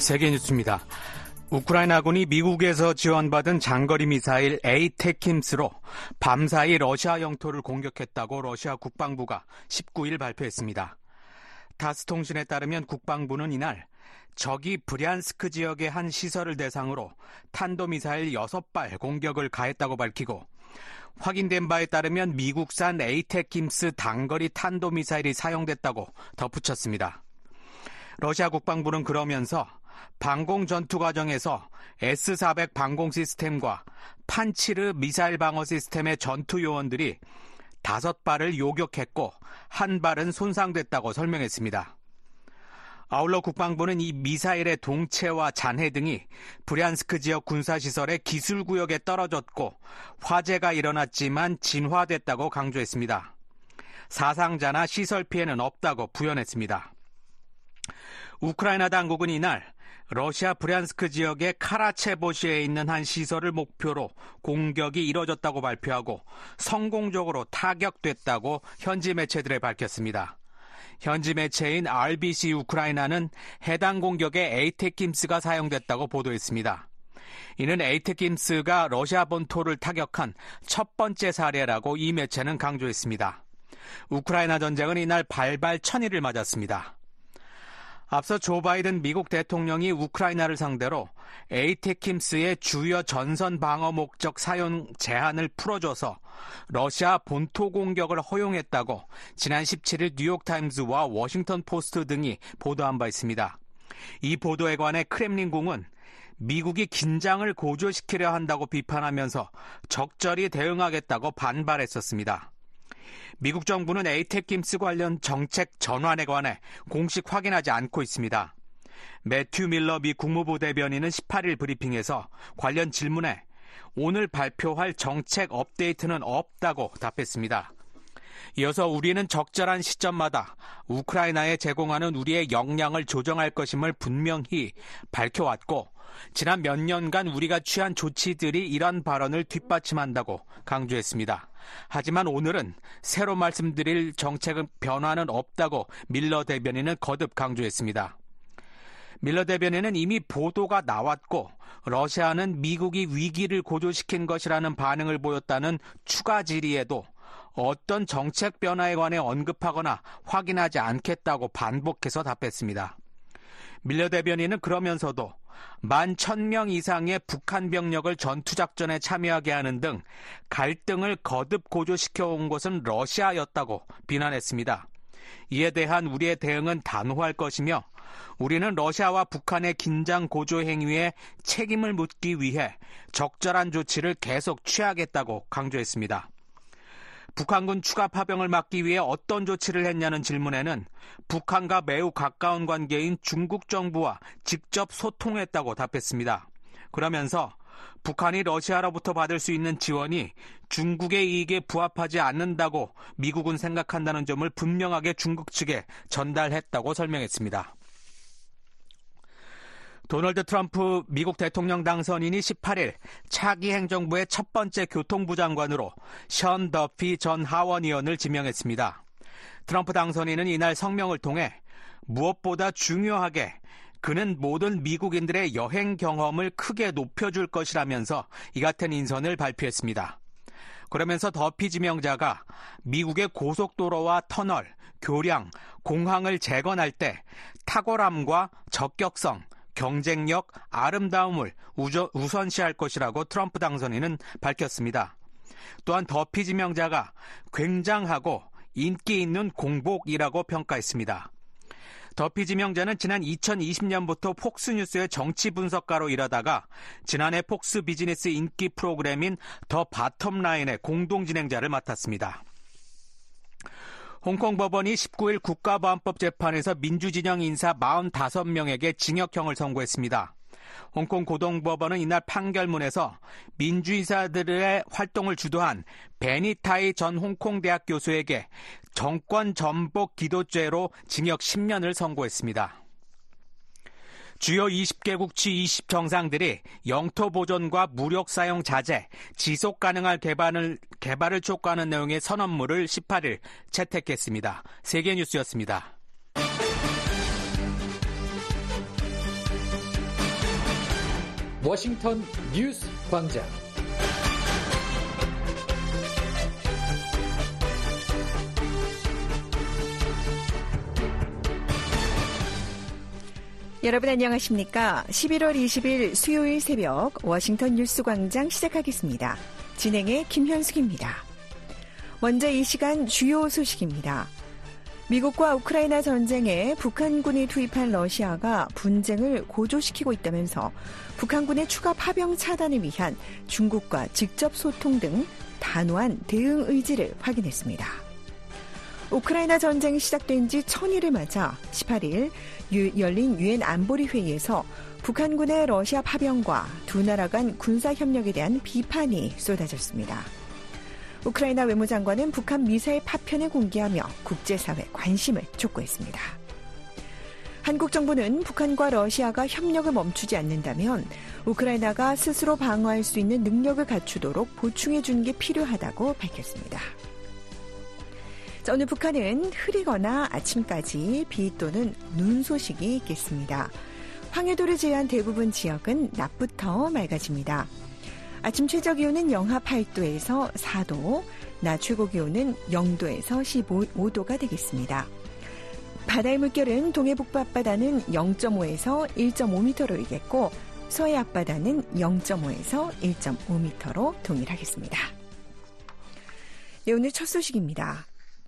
세계뉴스입니다. 우크라이나군이 미국에서 지원받은 장거리 미사일 에이테킴스로 밤사이 러시아 영토를 공격했다고 러시아 국방부가 19일 발표했습니다. 타스 통신에 따르면 국방부는 이날 적이 브리안스크 지역의 한 시설을 대상으로 탄도미사일 6발 공격을 가했다고 밝히고, 확인된 바에 따르면 미국산 에이테킴스 단거리 탄도미사일이 사용됐다고 덧붙였습니다. 러시아 국방부는 그러면서 방공 전투 과정에서 S-400 방공 시스템과 판치르 미사일 방어 시스템의 전투 요원들이 5발을 요격했고 1발은 손상됐다고 설명했습니다. 아울러 국방부는 이 미사일의 동체와 잔해 등이 브리안스크 지역 군사시설의 기술구역에 떨어졌고 화재가 일어났지만 진화됐다고 강조했습니다. 사상자나 시설 피해는 없다고 부연했습니다. 우크라이나 당국은 이날 러시아 브리안스크 지역의 카라체보시에 있는 한 시설을 목표로 공격이 이뤄졌다고 발표하고 성공적으로 타격됐다고 현지 매체들에 밝혔습니다. 현지 매체인 RBC 우크라이나는 해당 공격에 에이테킴스가 사용됐다고 보도했습니다. 이는 에이테킴스가 러시아 본토를 타격한 첫 번째 사례라고 이 매체는 강조했습니다. 우크라이나 전쟁은 이날 발발 1000일을 맞았습니다. 앞서 조 바이든 미국 대통령이 우크라이나를 상대로 에이테킴스의 주요 전선 방어 목적 사용 제한을 풀어줘서 러시아 본토 공격을 허용했다고 지난 17일 뉴욕타임즈와 워싱턴 포스트 등이 보도한 바 있습니다. 이 보도에 관해 크렘린궁은 미국이 긴장을 고조시키려 한다고 비판하면서 적절히 대응하겠다고 반발했었습니다. 미국 정부는 에이테킴스 관련 정책 전환에 관해 공식 확인하지 않고 있습니다. 매튜 밀러 미 국무부 대변인은 18일 브리핑에서 관련 질문에 오늘 발표할 정책 업데이트는 없다고 답했습니다. 이어서 우리는 적절한 시점마다 우크라이나에 제공하는 우리의 역량을 조정할 것임을 분명히 밝혀왔고 지난 몇 년간 우리가 취한 조치들이 이런 발언을 뒷받침한다고 강조했습니다. 하지만 오늘은 새로 말씀드릴 정책은 변화는 없다고 밀러 대변인은 거듭 강조했습니다. 밀러 대변인은 이미 보도가 나왔고 러시아는 미국이 위기를 고조시킨 것이라는 반응을 보였다는 추가 질의에도 어떤 정책 변화에 관해 언급하거나 확인하지 않겠다고 반복해서 답했습니다. 밀러 대변인은 그러면서도 11,000명 이상의 북한 병력을 전투작전에 참여하게 하는 등 갈등을 거듭 고조시켜온 것은 러시아였다고 비난했습니다. 이에 대한 우리의 대응은 단호할 것이며 우리는 러시아와 북한의 긴장 고조 행위에 책임을 묻기 위해 적절한 조치를 계속 취하겠다고 강조했습니다. 북한군 추가 파병을 막기 위해 어떤 조치를 했냐는 질문에는 북한과 매우 가까운 관계인 중국 정부와 직접 소통했다고 답했습니다. 그러면서 북한이 러시아로부터 받을 수 있는 지원이 중국의 이익에 부합하지 않는다고 미국은 생각한다는 점을 분명하게 중국 측에 전달했다고 설명했습니다. 도널드 트럼프 미국 대통령 당선인이 18일 차기 행정부의 첫 번째 교통부 장관으로 션 더피 전 하원 의원을 지명했습니다. 트럼프 당선인은 이날 성명을 통해 무엇보다 중요하게 그는 모든 미국인들의 여행 경험을 크게 높여줄 것이라면서 이 같은 인선을 발표했습니다. 그러면서 더피 지명자가 미국의 고속도로와 터널, 교량, 공항을 재건할 때 탁월함과 적격성, 경쟁력, 아름다움을 우선시할 것이라고 트럼프 당선인은 밝혔습니다. 또한 더피 지명자가 굉장하고 인기 있는 공복이라고 평가했습니다. 더피 지명자는 지난 2020년부터 폭스뉴스의 정치 분석가로 일하다가 지난해 폭스 비즈니스 인기 프로그램인 더 바텀라인의 공동 진행자를 맡았습니다. 홍콩 법원이 19일 국가보안법 재판에서 민주진영 인사 45명에게 징역형을 선고했습니다. 홍콩 고등법원은 이날 판결문에서 민주인사들의 활동을 주도한 베니타이 전 홍콩대학 교수에게 정권 전복 기도죄로 징역 10년을 선고했습니다. 주요 20개국 G20 정상들이 영토 보존과 무력 사용 자제, 지속 가능한 개발을 촉구하는 내용의 선언문을 18일 채택했습니다. 세계뉴스였습니다. 워싱턴 뉴스 광장. 여러분 안녕하십니까? 11월 20일 수요일 새벽 워싱턴 뉴스 광장 시작하겠습니다. 진행의 김현숙입니다. 먼저 이 시간 주요 소식입니다. 미국과 우크라이나 전쟁에 북한군이 투입한 러시아가 분쟁을 고조시키고 있다면서 북한군의 추가 파병 차단을 위한 중국과 직접 소통 등 단호한 대응 의지를 확인했습니다. 우크라이나 전쟁이 시작된 지 1000일을 맞아 18일 열린 유엔 안보리 회의에서 북한군의 러시아 파병과 두 나라 간 군사협력에 대한 비판이 쏟아졌습니다. 우크라이나 외무장관은 북한 미사일 파편을 공개하며 국제사회 관심을 촉구했습니다. 한국 정부는 북한과 러시아가 협력을 멈추지 않는다면 우크라이나가 스스로 방어할 수 있는 능력을 갖추도록 보충해 주는 게 필요하다고 밝혔습니다. 자, 오늘 북한은 흐리거나 아침까지 비 또는 눈 소식이 있겠습니다. 황해도를 제외한 대부분 지역은 낮부터 맑아집니다. 아침 최저기온은 영하 8도에서 4도, 낮 최고기온은 0도에서 15도가 되겠습니다. 바다의 물결은 동해 북부 앞바다는 0.5에서 1.5m로 일겠고 서해 앞바다는 0.5에서 1.5m로 동일하겠습니다. 네, 오늘 첫 소식입니다.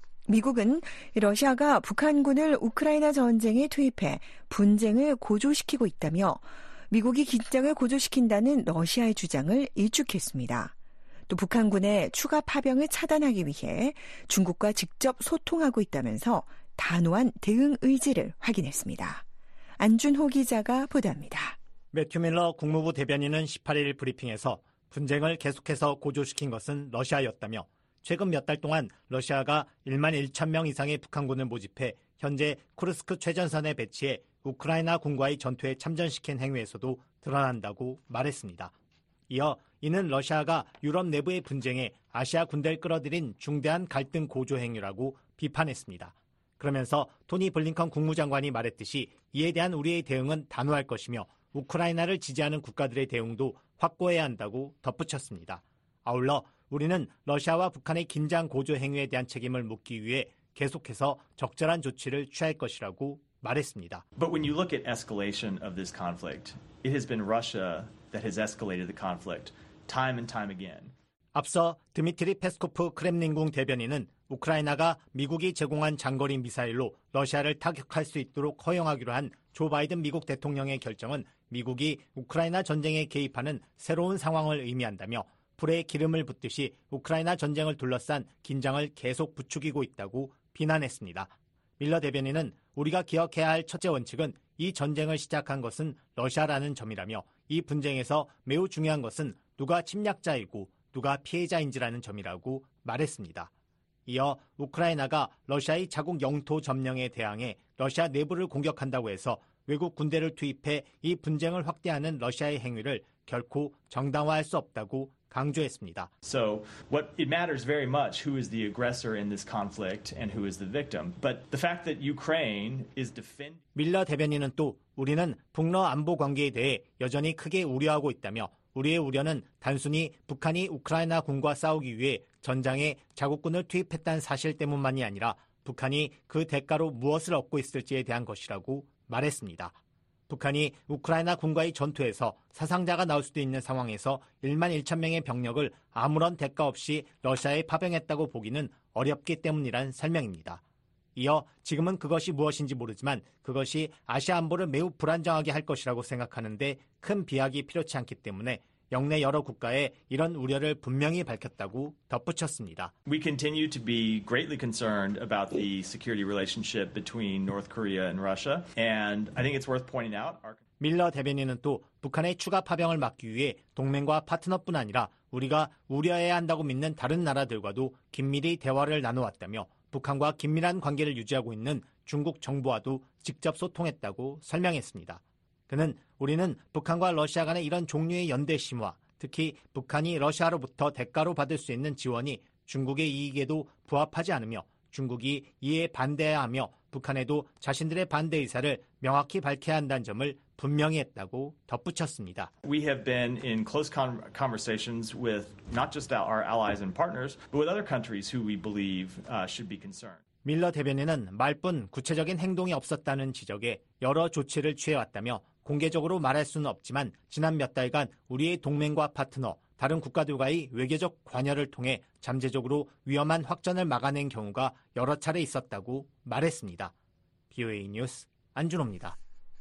미국은 러시아가 북한군을 우크라이나 전쟁에 투입해 분쟁을 고조시키고 있다며 미국이 긴장을 고조시킨다는 러시아의 주장을 일축했습니다. 또 북한군의 추가 파병을 차단하기 위해 중국과 직접 소통하고 있다면서 단호한 대응 의지를 확인했습니다. 안준호 기자가 보도합니다. 매튜 밀러 국무부 대변인은 18일 브리핑에서 분쟁을 계속해서 고조시킨 것은 러시아였다며 최근 몇 달 동안 러시아가 1만 1천 명 이상의 북한군을 모집해 현재 쿠르스크 최전선에 배치해 우크라이나 군과의 전투에 참전시킨 행위에서도 드러난다고 말했습니다. 이어 이는 러시아가 유럽 내부의 분쟁에 아시아 군대를 끌어들인 중대한 갈등 고조 행위라고 비판했습니다. 그러면서 토니 블링컨 국무장관이 말했듯이 이에 대한 우리의 대응은 단호할 것이며 우크라이나를 지지하는 국가들의 대응도 확고해야 한다고 덧붙였습니다. 아울러 우리는 러시아와 북한의 긴장 고조 행위에 대한 책임을 묻기 위해 계속해서 적절한 조치를 취할 것이라고 말했습니다. But when you look at escalation of this conflict, it has been Russia that has escalated the conflict time and time again. 앞서 드미트리 페스코프 크렘린궁 대변인은 우크라이나가 미국이 제공한 장거리 미사일로 러시아를 타격할 수 있도록 허용하기로 한 조 바이든 미국 대통령의 결정은 미국이 우크라이나 전쟁에 개입하는 새로운 상황을 의미한다며 불에 기름을 붓듯이 우크라이나 전쟁을 둘러싼 긴장을 계속 부추기고 있다고 비난했습니다. 밀러 대변인은 우리가 기억해야 할 첫째 원칙은 이 전쟁을 시작한 것은 러시아라는 점이라며 이 분쟁에서 매우 중요한 것은 누가 침략자이고 누가 피해자인지라는 점이라고 말했습니다. 이어 우크라이나가 러시아의 자국 영토 점령에 대항해 러시아 내부를 공격한다고 해서 외국 군대를 투입해 이 분쟁을 확대하는 러시아의 행위를 결코 정당화할 수 없다고 강조했습니다. So what it matters very much who is the aggressor in this conflict and who is the victim. But the fact that Ukraine is defending 밀러 대변인은 또 우리는 북러 안보 관계에 대해 여전히 크게 우려하고 있다며 우리의 우려는 단순히 북한이 우크라이나 군과 싸우기 위해 전장에 자국군을 투입했다는 사실 때문만이 아니라 북한이 그 대가로 무엇을 얻고 있을지에 대한 것이라고 말했습니다. 북한이 우크라이나 군과의 전투에서 사상자가 나올 수도 있는 상황에서 1만 1천 명의 병력을 아무런 대가 없이 러시아에 파병했다고 보기는 어렵기 때문이란 설명입니다. 이어 지금은 그것이 무엇인지 모르지만 그것이 아시아 안보를 매우 불안정하게 할 것이라고 생각하는데 큰 비약이 필요치 않기 때문에 영내 여러 국가에 이런 우려를 분명히 밝혔다고 덧붙였습니다. We continue to be greatly concerned about the security relationship between North Korea and Russia, and I think it's worth pointing out. 밀러 대변인은 또 북한의 추가 파병을 막기 위해 동맹과 파트너뿐 아니라 우리가 우려해야 한다고 믿는 다른 나라들과도 긴밀히 대화를 나눠왔다며 북한과 긴밀한 관계를 유지하고 있는 중국 정부와도 직접 소통했다고 설명했습니다. 그는 우리는 북한과 러시아 간의 이런 종류의 연대 심화, 특히 북한이 러시아로부터 대가로 받을 수 있는 지원이 중국의 이익에도 부합하지 않으며 중국이 이에 반대해야 하며 북한에도 자신들의 반대 의사를 명확히 밝혀야 한다는 점을 분명히 했다고 덧붙였습니다. We have been in close conversations with not just our allies and partners, but with other countries who we believe should be concerned. 밀러 대변인은 말뿐 구체적인 행동이 없었다는 지적에 여러 조치를 취해왔다며 공개적으로 말할 수는 없지만 지난 몇 달간 우리의 동맹과 파트너, 다른 국가들과의 외교적 관여를 통해 잠재적으로 위험한 확전을 막아낸 경우가 여러 차례 있었다고 말했습니다. BOA 뉴스 안준호입니다.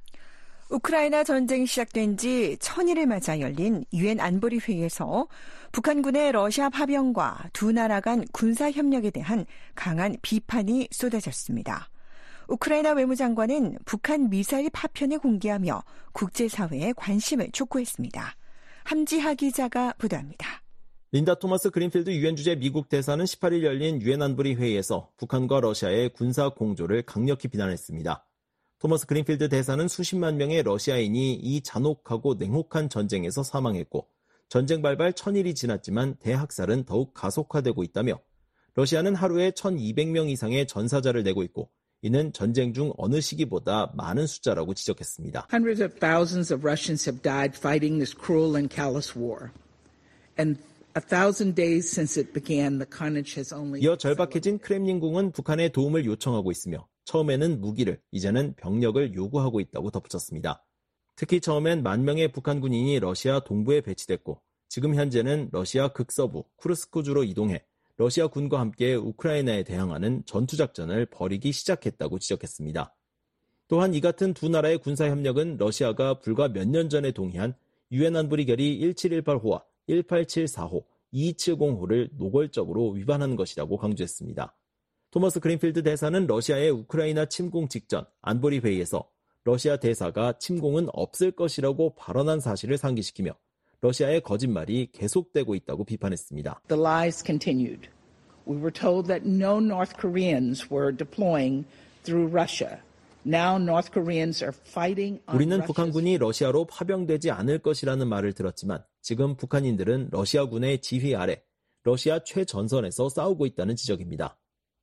우크라이나 전쟁이 시작된 지 1000일을 맞아 열린 유엔 안보리 회의에서 북한군의 러시아 파병과 두 나라 간 군사협력에 대한 강한 비판이 쏟아졌습니다. 우크라이나 외무장관은 북한 미사일 파편을 공개하며 국제사회에 관심을 촉구했습니다. 함지하 기자가 보도합니다. 린다 토마스 그린필드 유엔 주재 미국 대사는 18일 열린 유엔 안보리 회의에서 북한과 러시아의 군사 공조를 강력히 비난했습니다. 토마스 그린필드 대사는 수십만 명의 러시아인이 이 잔혹하고 냉혹한 전쟁에서 사망했고 전쟁 발발 1000일이 지났지만 대학살은 더욱 가속화되고 있다며 러시아는 하루에 1200명 이상의 전사자를 내고 있고 이는 전쟁 중 어느 시기보다 많은 숫자라고 지적했습니다. Hundreds of thousands of Russians have died fighting this cruel and callous war. And 1,000 days since it began, the carnage has only... 이어 절박해진 크렘린궁은 북한의 도움을 요청하고 있으며 처음에는 무기를, 이제는 병력을 요구하고 있다고 덧붙였습니다. 특히 처음엔 10,000명의 북한 군인이 러시아 동부에 배치됐고 지금 현재는 러시아 극서부 쿠르스크주로 이동해 러시아 군과 함께 우크라이나에 대항하는 전투작전을 벌이기 시작했다고 지적했습니다. 또한 이 같은 두 나라의 군사협력은 러시아가 불과 몇 년 전에 동의한 유엔 안보리 결의 1718호와 1874호, 2270호를 노골적으로 위반하는 것이라고 강조했습니다. 토머스 그린필드 대사는 러시아의 우크라이나 침공 직전 안보리 회의에서 러시아 대사가 침공은 없을 것이라고 발언한 사실을 상기시키며 러시아의 거짓말이 계속되고 있다고 비판했습니다. The lies continued. We were told that no North Koreans were deploying through Russia. Now North Koreans are fighting on 우리는 Russia's... 북한군이 러시아로 파병되지 않을 것이라는 말을 들었지만 지금 북한인들은 러시아군의 지휘 아래 러시아 최전선에서 싸우고 있다는 지적입니다.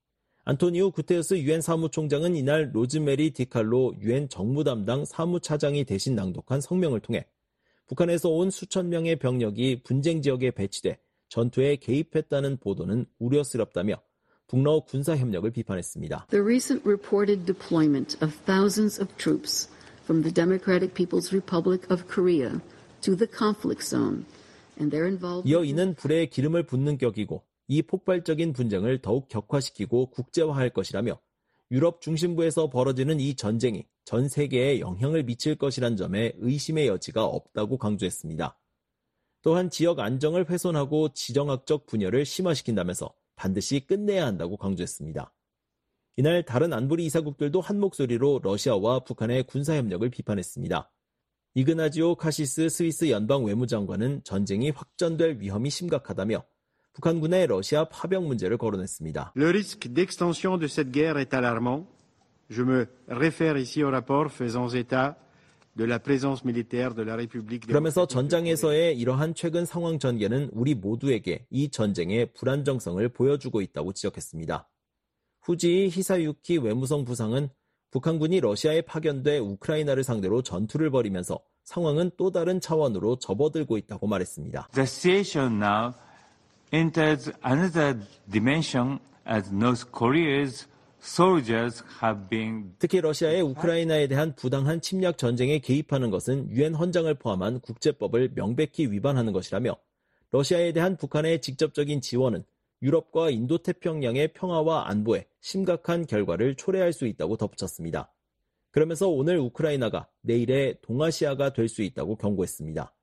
안토니오 구테르스 유엔 사무총장은 이날 로즈메리 디칼로 유엔 정무담당 사무차장이 대신 낭독한 성명을 통해 북한에서 온 수천 명의 병력이 분쟁 지역에 배치돼 전투에 개입했다는 보도는 우려스럽다며 북러 군사협력을 비판했습니다. The recent reported deployment of thousands of troops from the Democratic People's Republic of Korea to the conflict zone and their involvement... 이어 이는 불에 기름을 붓는 격이고 이 폭발적인 분쟁을 더욱 격화시키고 국제화할 것이라며 유럽 중심부에서 벌어지는 이 전쟁이 전 세계에 영향을 미칠 것이란 점에 의심의 여지가 없다고 강조했습니다. 또한 지역 안정을 훼손하고 지정학적 분열을 심화시킨다면서 반드시 끝내야 한다고 강조했습니다. 이날 다른 안보리 이사국들도 한 목소리로 러시아와 북한의 군사협력을 비판했습니다. 이그나지오 카시스 스위스 연방 외무장관은 전쟁이 확전될 위험이 심각하다며 북한군의 러시아 파병 문제를 거론했습니다. Le risque d'extension de cette guerre est alarmant. Je me réfère ici au rapport faisant état de la présence militaire de la République. 그러면서 전장에서의 이러한 최근 상황 전개는 우리 모두에게 이 전쟁의 불안정성을 보여주고 있다고 지적했습니다. 후지이 히사유키 외무성 부상은 북한군이 러시아에 파견돼 우크라이나를 상대로 전투를 벌이면서 상황은 또 다른 차원으로 접어들고 있다고 말했습니다. The situation now enters another dimension as North Korea's soldiers have been... 특히 러시아의 우크라이나에 대한 부당한 침략 전쟁에 개입하는 것은 유엔 헌장을 포함한 국제법을 명백히 위반하는 것이라며 러시아에 대한 북한의 직접적인 지원은 유럽과 인도태평양의 평화와 안보에 심각한 결과를 초래할 수 있다고 덧붙였습니다. 그러면서 오늘 우크라이나가 내일의 동아시아가 될 수 있다고 경고했습니다.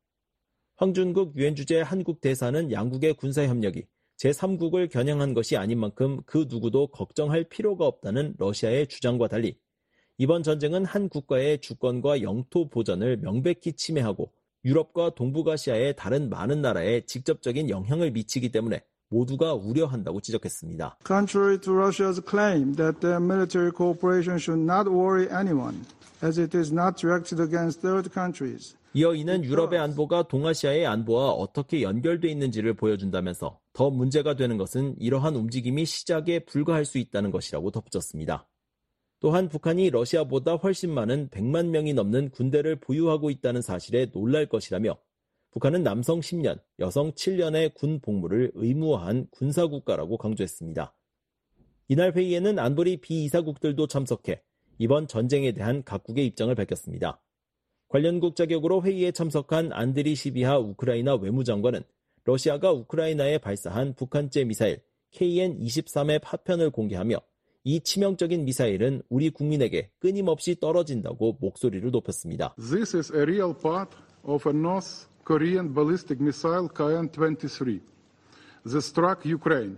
황준국 유엔 주재 한국 대사는 양국의 군사협력이 제3국을 겨냥한 것이 아닌 만큼 그 누구도 걱정할 필요가 없다는 러시아의 주장과 달리 이번 전쟁은 한 국가의 주권과 영토 보전을 명백히 침해하고 유럽과 동북아시아의 다른 많은 나라에 직접적인 영향을 미치기 때문에 모두가 우려한다고 지적했습니다. Contrary to Russia's claim that their military cooperation should not worry anyone, as it is not directed against third countries. 이어 이는 유럽의 안보가 동아시아의 안보와 어떻게 연결돼 있는지를 보여준다면서 더 문제가 되는 것은 이러한 움직임이 시작에 불과할 수 있다는 것이라고 덧붙였습니다. 또한 북한이 러시아보다 훨씬 많은 100만 명이 넘는 군대를 보유하고 있다는 사실에 놀랄 것이라며 북한은 남성 10년, 여성 7년의 군 복무를 의무화한 군사국가라고 강조했습니다. 이날 회의에는 안보리 비이사국들도 참석해 이번 전쟁에 대한 각국의 입장을 밝혔습니다. 관련국 자격으로 회의에 참석한 안드리 시비하 우크라이나 외무장관은 러시아가 우크라이나에 발사한 북한제 미사일 KN-23의 파편을 공개하며 이 치명적인 미사일은 우리 국민에게 끊임없이 떨어진다고 목소리를 높였습니다. This is a real part of a North Korean ballistic missile KN-23 that struck Ukraine.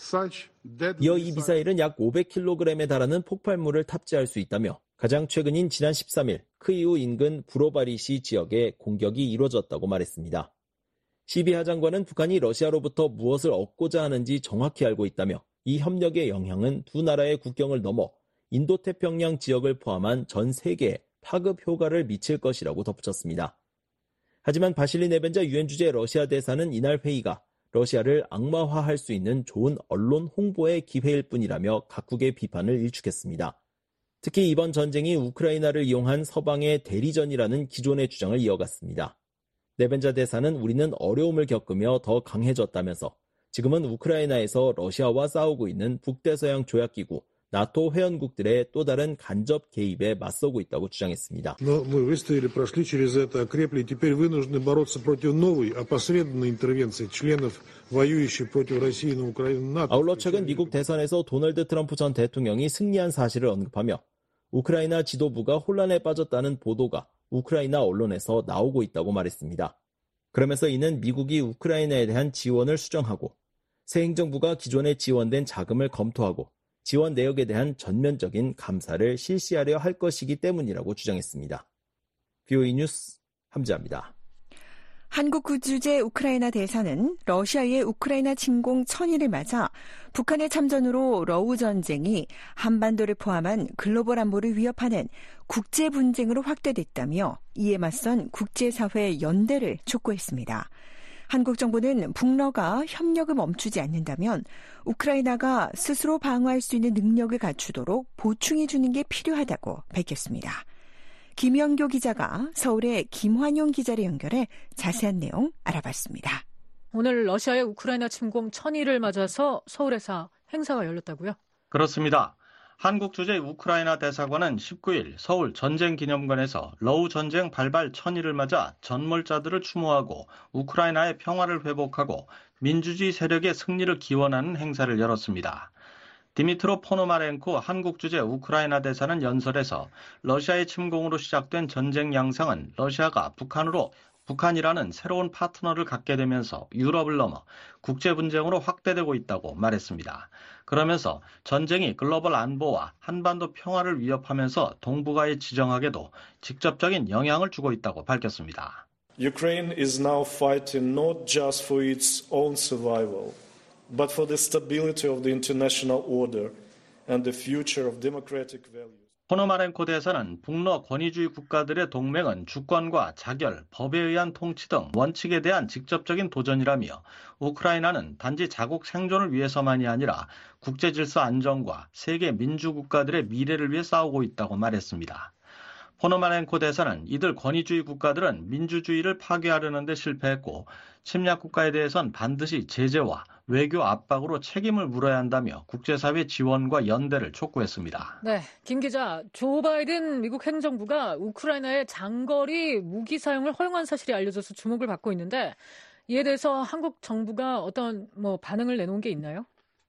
이어 이 미사일은 약 500kg에 달하는 폭발물을 탑재할 수 있다며 가장 최근인 지난 13일 크이우 인근 브로바리시 지역에 공격이 이루어졌다고 말했습니다. 시비하 장관은 북한이 러시아로부터 무엇을 얻고자 하는지 정확히 알고 있다며 이 협력의 영향은 두 나라의 국경을 넘어 인도태평양 지역을 포함한 전 세계에 파급 효과를 미칠 것이라고 덧붙였습니다. 하지만 바실리 네벤자 유엔 주재 러시아 대사는 이날 회의가 러시아를 악마화할 수 있는 좋은 언론 홍보의 기회일 뿐이라며 각국의 비판을 일축했습니다. 특히 이번 전쟁이 우크라이나를 이용한 서방의 대리전이라는 기존의 주장을 이어갔습니다. 네벤자 대사는 우리는 어려움을 겪으며 더 강해졌다면서 지금은 우크라이나에서 러시아와 싸우고 있는 북대서양 조약기구 나토 회원국들의 또 다른 간접 개입에 맞서고 있다고 주장했습니다. Но мы выстояли, прошли через это, окрепли, теперь вынуждены бороться против новой, опосредованной интервенции членов, воюющих против России на Украине НАТО. 아울러 최근 미국 대선에서 도널드 트럼프 전 대통령이 승리한 사실을 언급하며 우크라이나 지도부가 혼란에 빠졌다는 보도가 우크라이나 언론에서 나오고 있다고 말했습니다. 그러면서 이는 미국이 우크라이나에 대한 지원을 수정하고 새 행정부가 기존에 지원된 자금을 검토하고 지원 내역에 대한 전면적인 감사를 실시하려 할 것이기 때문이라고 주장했습니다. VOA 뉴스 함지아입니다. 한국 구주재 우크라이나 대사는 러시아의 우크라이나 침공 1000일을 맞아 북한의 참전으로 러우 전쟁이 한반도를 포함한 글로벌 안보를 위협하는 국제 분쟁으로 확대됐다며 이에 맞선 국제사회의 연대를 촉구했습니다. 한국 정부는 북러가 협력을 멈추지 않는다면 우크라이나가 스스로 방어할 수 있는 능력을 갖추도록 보충해 주는 게 필요하다고 밝혔습니다. 김영교 기자가 서울의 김환용 기자를 연결해 자세한 내용 알아봤습니다. 오늘 러시아의 우크라이나 침공 1000일을 맞아서 서울에서 행사가 열렸다고요? 그렇습니다. 한국 주재 우크라이나 대사관은 19일 서울 전쟁기념관에서 러우 전쟁 발발 1000일을 맞아 전몰자들을 추모하고 우크라이나의 평화를 회복하고 민주주의 세력의 승리를 기원하는 행사를 열었습니다. 디미트로 포노마렌코 한국 주재 우크라이나 대사는 연설에서 러시아의 침공으로 시작된 전쟁 양상은 러시아가 북한이라는 새로운 파트너를 갖게 되면서 유럽을 넘어 국제 분쟁으로 확대되고 있다고 말했습니다. 그러면서 전쟁이 글로벌 안보와 한반도 평화를 위협하면서 동북아에 지정하게도 직접적인 영향을 주고 있다고 밝혔습니다. Ukraine is now fighting not just for its own survival, but for the stability of the international order and the future of democratic values. 포노마렌코 대사는 북러 권위주의 국가들의 동맹은 주권과 자결, 법에 의한 통치 등 원칙에 대한 직접적인 도전이라며 우크라이나는 단지 자국 생존을 위해서만이 아니라 국제 질서 안정과 세계 민주국가들의 미래를 위해 싸우고 있다고 말했습니다. 포노마렌코 대사는 이들 권위주의 국가들은 민주주의를 파괴하려는 데 실패했고 침략 국가에 대해선 반드시 제재와 외교 압박으로 책임을 물어야 한다며 국제사회 지원과 연대를 촉구했습니다. 네, 김 기자, 조 바이든 미국 행정부가 우크라이나의 장거리 무기 사용을 허용한 사실이 알려져서 주목을 받고 있는데 이에 대해서 한국 정부가 어떤 반응을 내놓은 게 있나요?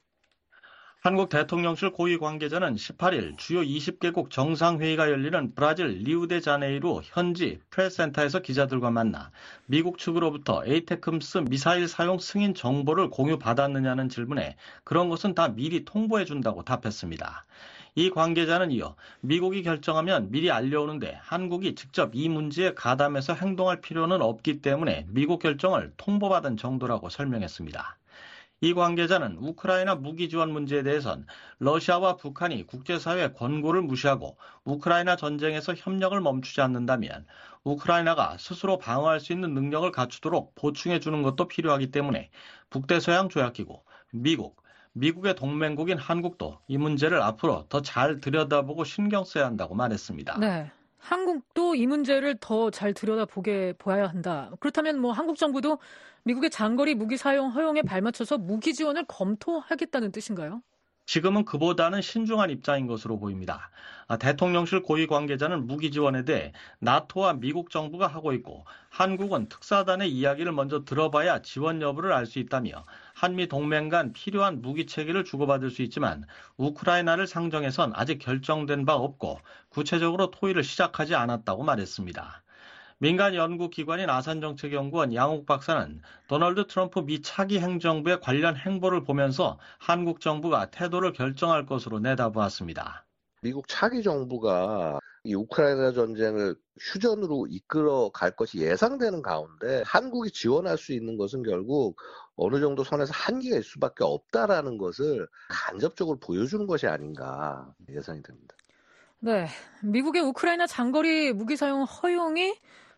한국 대통령실 고위 관계자는 18일 주요 20개국 정상회의가 열리는 브라질 리우데자네이루 현지 프레스센터에서 기자들과 만나 미국 측으로부터 에이테크임스 미사일 사용 승인 정보를 공유받았느냐는 질문에 그런 것은 다 미리 통보해준다고 답했습니다. 이 관계자는 이어 미국이 결정하면 미리 알려오는데 한국이 직접 이 문제에 가담해서 행동할 필요는 없기 때문에 미국 결정을 통보받은 정도라고 설명했습니다. 이 관계자는 우크라이나 무기 지원 문제에 대해선 러시아와 북한이 국제사회 권고를 무시하고 우크라이나 전쟁에서 협력을 멈추지 않는다면 우크라이나가 스스로 방어할 수 있는 능력을 갖추도록 보충해 주는 것도 필요하기 때문에 북대서양 조약기구, 미국, 미국의 동맹국인 한국도 이 문제를 앞으로 더 잘 들여다보고 신경 써야 한다고 말했습니다. 네. 한국도 이 문제를 더 잘 들여다봐야 한다. 그렇다면 한국 정부도 미국의 장거리 무기 사용 허용에 발맞춰서 무기 지원을 검토하겠다는 뜻인가요? 지금은 그보다는 신중한 입장인 것으로 보입니다. 대통령실 고위 관계자는 무기 지원에 대해 나토와 미국 정부가 하고 있고 한국은 특사단의 이야기를 먼저 들어봐야 지원 여부를 알 수 있다며 한미 동맹 간 필요한 무기 체계를 주고받을 수 있지만 우크라이나를 상정해선 아직 결정된 바 없고 구체적으로 토의를 시작하지 않았다고 말했습니다. 민간 연구기관인 아산정책연구원 양옥 박사는 도널드 트럼프 미 차기 행정부의 관련 행보를 보면서 한국 정부가 태도를 결정할 것으로 내다보았습니다. 미국 차기 정부가 이 우크라이나 전쟁을 휴전으로 이끌어 갈 것이 예상되는 가운데 한국이 지원할 수 있는 것은 결국 어느 정도 선에서 한계가 있을 수밖에 없다라는 것을 간접적으로 보여주는 것이 아닌가 예상이 됩니다. 네, 미국의 우크라이나 장거리 무기 사용 허용이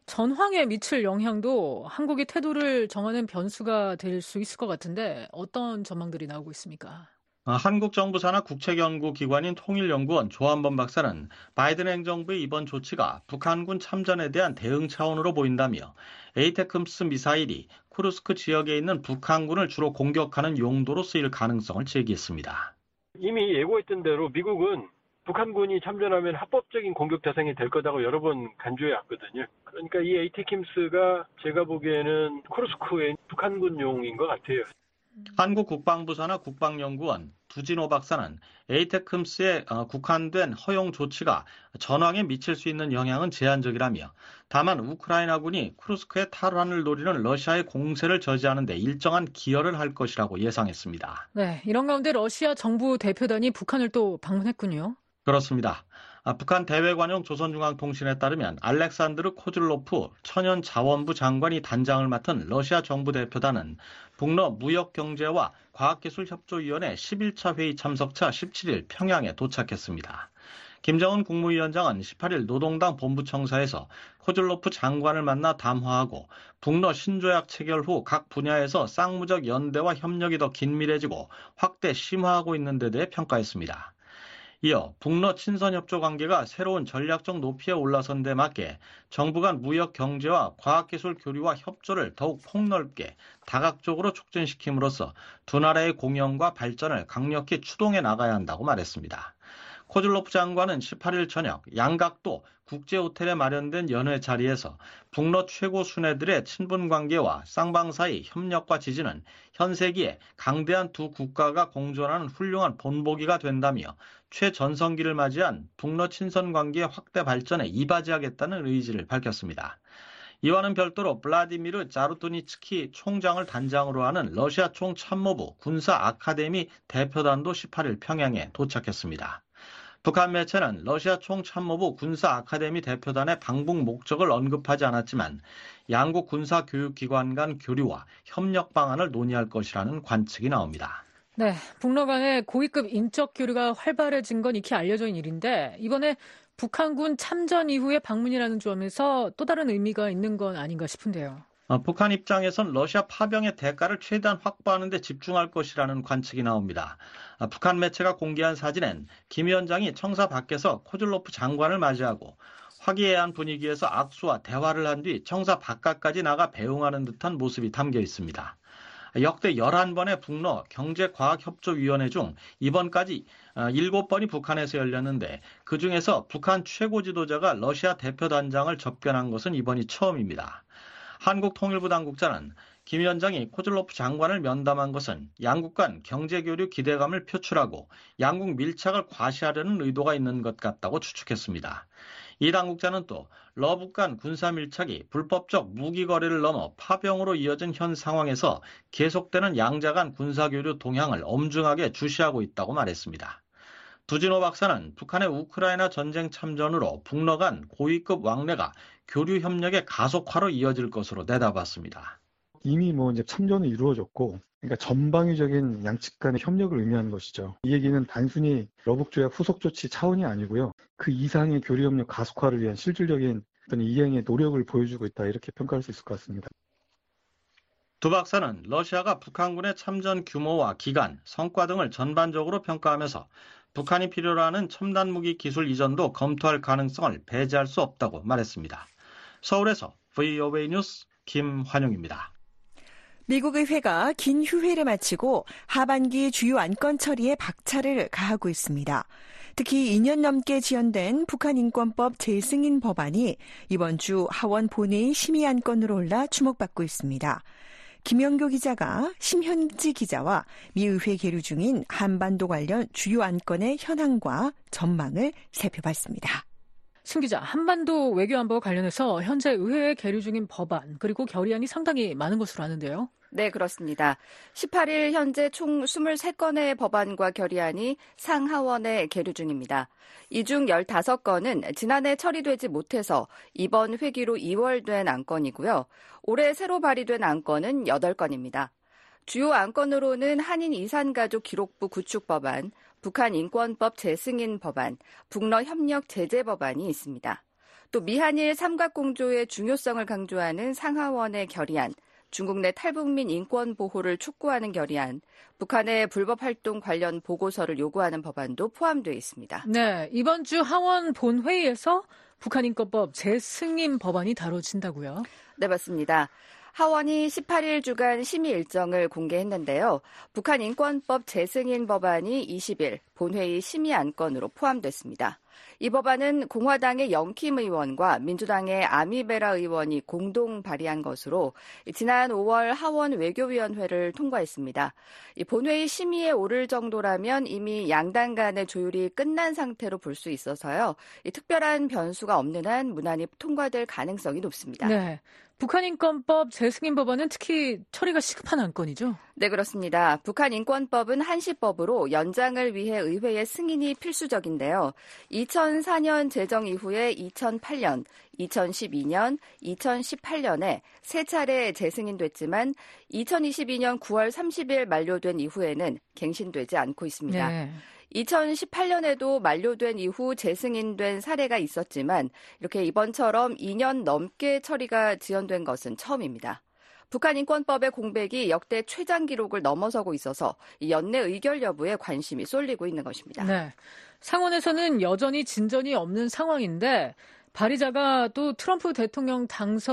전황에 미칠 영향도 한국의 태도를 정하는 변수가 될 수 있을 것 같은데 어떤 전망들이 나오고 있습니까? 한국 정부 산하 국책연구기관인 통일연구원 조한범 박사는 바이든 행정부의 이번 조치가 북한군 참전에 대한 대응 차원으로 보인다며 에이테크스 미사일이 쿠르스크 지역에 있는 북한군을 주로 공격하는 용도로 쓰일 가능성을 제기했습니다. 이미 예고했던 대로 미국은 북한군이 참전하면 합법적인 공격 대상이 될 거다고 여러 번 간주해 왔거든요. 그러니까 이 에이테킴스가 제가 보기에는 쿠르스크의 북한군용인 것 같아요. 한국 국방부 산하 국방연구원 두진호 박사는 에이테크스의 국한된 허용 조치가 전황에 미칠 수 있는 영향은 제한적이라며 다만 우크라이나군이 쿠르스크의 탈환을 노리는 러시아의 공세를 저지하는 데 일정한 기여를 할 것이라고 예상했습니다. 네, 이런 가운데 러시아 정부 대표단이 북한을 또 방문했군요. 그렇습니다. 북한 대외관용 조선중앙통신에 따르면 알렉산드르 코즐로프 천연자원부 장관이 단장을 맡은 러시아 정부 대표단은 북러 무역경제와 과학기술협조위원회 11차 회의 참석차 17일 평양에 도착했습니다. 김정은 국무위원장은 18일 노동당 본부청사에서 코즐로프 장관을 만나 담화하고 북러 신조약 체결 후 각 분야에서 쌍무적 연대와 협력이 더 긴밀해지고 확대 심화하고 있는 데 대해 평가했습니다. 이어 북러 친선협조 관계가 새로운 전략적 높이에 올라선 데 맞게 정부 간 무역 경제와 과학기술 교류와 협조를 더욱 폭넓게 다각적으로 촉진시킴으로써 두 나라의 공영과 발전을 강력히 추동해 나가야 한다고 말했습니다. 코즐로프 장관은 18일 저녁 양각도 국제호텔에 마련된 연회 자리에서 북러 최고 수뇌들의 친분관계와 쌍방 사이 협력과 지지는 현세기에 강대한 두 국가가 공존하는 훌륭한 본보기가 된다며 최전성기를 맞이한 북러 친선관계의 확대 발전에 이바지하겠다는 의지를 밝혔습니다. 이와는 별도로 블라디미르 자루토니츠키 총장을 단장으로 하는 러시아 총참모부 군사 아카데미 대표단도 18일 평양에 도착했습니다. 북한 매체는 러시아 총참모부 군사 아카데미 대표단의 방북 목적을 언급하지 않았지만 양국 군사 교육기관 간 교류와 협력 방안을 논의할 것이라는 관측이 나옵니다. 네, 북러 간의 고위급 인적 교류가 활발해진 건 익히 알려져 있는 일인데 이번에 북한군 참전 이후의 방문이라는 점에서 또 다른 의미가 있는 건 아닌가 싶은데요. 북한 입장에선 러시아 파병의 대가를 최대한 확보하는 데 집중할 것이라는 관측이 나옵니다. 북한 매체가 공개한 사진엔 김 위원장이 청사 밖에서 코즐로프 장관을 맞이하고 화기애애한 분위기에서 악수와 대화를 한 뒤 청사 바깥까지 나가 배웅하는 듯한 모습이 담겨 있습니다. 역대 11번의 북러 경제과학협조위원회 중 이번까지 7번이 북한에서 열렸는데 그중에서 북한 최고 지도자가 러시아 대표단장을 접견한 것은 이번이 처음입니다. 한국통일부 당국자는 김 위원장이 코즐로프 장관을 면담한 것은 양국 간 경제교류 기대감을 표출하고 양국 밀착을 과시하려는 의도가 있는 것 같다고 추측했습니다. 이 당국자는 또 러북 간 군사 밀착이 불법적 무기 거래를 넘어 파병으로 이어진 현 상황에서 계속되는 양자 간 군사교류 동향을 엄중하게 주시하고 있다고 말했습니다. 두진호 박사는 북한의 우크라이나 전쟁 참전으로 북러 간 고위급 왕래가 교류 협력의 가속화로 이어질 것으로 내다봤습니다. 이미 이제 참전은 이루어졌고, 그러니까 전방위적인 양측 간의 협력을 의미하는 것이죠. 이 얘기는 단순히 러북조약 후속 조치 차원이 아니고요. 그 이상의 교류 협력 가속화를 위한 실질적인 어떤 이행의 노력을 보여주고 있다, 이렇게 평가할 수 있을 것 같습니다. 두 박사는 러시아가 북한군의 참전 규모와 기간, 성과 등을 전반적으로 평가하면서 북한이 필요로 하는 첨단 무기 기술 이전도 검토할 가능성을 배제할 수 없다고 말했습니다. 서울에서 VOA 뉴스 김환용입니다. 미국 의회가 긴 휴회를 마치고 하반기 주요 안건 처리에 박차를 가하고 있습니다. 특히 2년 넘게 지연된 북한 인권법 재승인 법안이 이번 주 하원 본회의 심의 안건으로 올라 주목받고 있습니다. 김영교 기자가 심현지 기자와 미 의회 계류 중인 한반도 관련 주요 안건의 현황과 전망을 살펴봤습니다. 심 기자, 한반도 외교안보와 관련해서 현재 의회에 계류 중인 법안 그리고 결의안이 상당히 많은 것으로 아는데요. 네, 그렇습니다. 18일 현재 총 23건의 법안과 결의안이 상하원에 계류 중입니다. 이 중 15건은 지난해 처리되지 못해서 이번 회기로 2월된 안건이고요. 올해 새로 발의된 안건은 8건입니다. 주요 안건으로는 한인 이산가족 기록부 구축 법안, 북한 인권법 재승인 법안, 북러 협력 제재 법안이 있습니다. 또 미한일 삼각공조의 중요성을 강조하는 상하원의 결의안, 중국 내 탈북민 인권 보호를 촉구하는 결의안, 북한의 불법 활동 관련 보고서를 요구하는 법안도 포함되어 있습니다. 네, 이번 주 하원 본회의에서 북한 인권법 재승인 법안이 다뤄진다고요? 네, 맞습니다. 하원이 18일 주간 심의 일정을 공개했는데요. 북한 인권법 재승인 법안이 20일 본회의 심의 안건으로 포함됐습니다. 이 법안은 공화당의 영킴 의원과 민주당의 아미베라 의원이 공동 발의한 것으로 지난 5월 하원 외교위원회를 통과했습니다. 본회의 심의에 오를 정도라면 이미 양당 간의 조율이 끝난 상태로 볼 수 있어서요. 특별한 변수가 없는 한 무난히 통과될 가능성이 높습니다. 네. 북한 인권법 재승인 법안은 특히 처리가 시급한 안건이죠? 네, 그렇습니다. 북한 인권법은 한시법으로 연장을 위해 의회의 승인이 필수적인데요. 2004년 제정 이후에 2008년, 2012년, 2018년에 3차례 재승인됐지만 2022년 9월 30일 만료된 이후에는 갱신되지 않고 있습니다. 네. 2018년에도 만료된 이후 재승인된 사례가 있었지만 이렇게 이번처럼 2년 넘게 처리가 지연된 것은 처음입니다. 북한 인권법의 공백이 역대 최장 기록을 넘어서고 있어서 연내 의결 여부에 관심이 쏠리고 있는 것입니다. 네, 상원에서는 여전히 진전이 없는 상황인데 발의자가 또 트럼프 대통령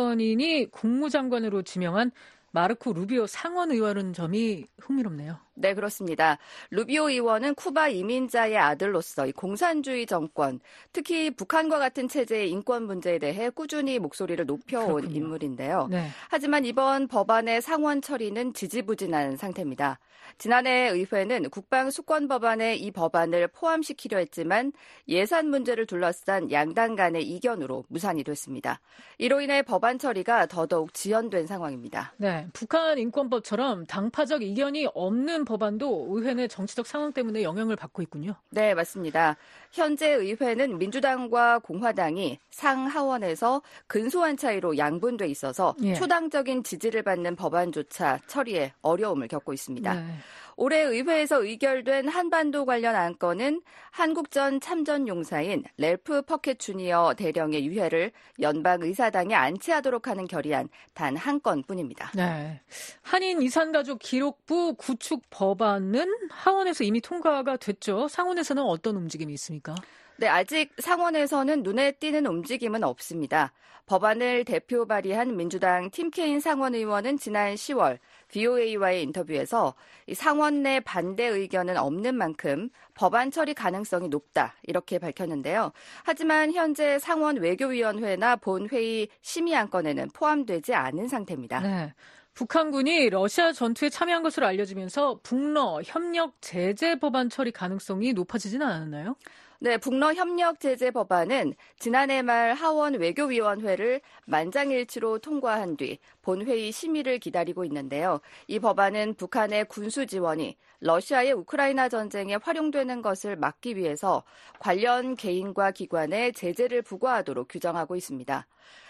당선인이 국무장관으로 지명한 마르코 루비오 상원 의원인 점이 흥미롭네요. 네, 그렇습니다. 루비오 의원은 쿠바 이민자의 아들로서 이 공산주의 정권, 특히 북한과 같은 체제의 인권 문제에 대해 꾸준히 목소리를 높여온 그렇군요. 인물인데요. 네. 하지만 이번 법안의 상원 처리는 지지부진한 상태입니다. 지난해 의회는 국방수권 법안에 이 법안을 포함시키려 했지만 예산 문제를 둘러싼 양당 간의 이견으로 무산이 됐습니다. 이로 인해 법안 처리가 더더욱 지연된 상황입니다. 네, 북한 인권법처럼 당파적 이견이 없는 법안도 의회 내 정치적 상황 때문에 영향을 받고 있군요. 네, 맞습니다. 현재 의회는 민주당과 공화당이 상하원에서 근소한 차이로 양분돼 있어서 초당적인 지지를 받는 법안조차 처리에 어려움을 겪고 있습니다. 네. 올해 의회에서 의결된 한반도 관련 안건은 한국전 참전용사인 랠프 퍼켓 주니어 대령의 유해를 연방의사당에 안치하도록 하는 결의안 단 한 건뿐입니다. 네, 한인 이산가족 기록부 구축 법안은 하원에서 이미 통과가 됐죠. 상원에서는 어떤 움직임이 있습니까? 네, 아직 상원에서는 눈에 띄는 움직임은 없습니다. 법안을 대표 발의한 민주당 팀 케인 상원 의원은 지난 10월 VOA와의 인터뷰에서 상원 내 반대 의견은 없는 만큼 법안 처리 가능성이 높다 이렇게 밝혔는데요. 하지만 현재 상원 외교위원회나 본회의 심의 안건에는 포함되지 않은 상태입니다. 네. 북한군이 러시아 전투에 참여한 것으로 알려지면서 북러 협력 제재 법안 처리 가능성이 높아지진 않았나요? 네, 북러 협력 제재 법안은 지난해 말 하원 외교위원회를 만장일치로 통과한 뒤 본회의 심의를 기다리고 있는데요. 이 법안은 북한의 군수 지원이 러시아의 우크라이나 전쟁에 활용되는 것을 막기 위해서 관련 개인과 기관에 제재를 부과하도록 규정하고 있습니다.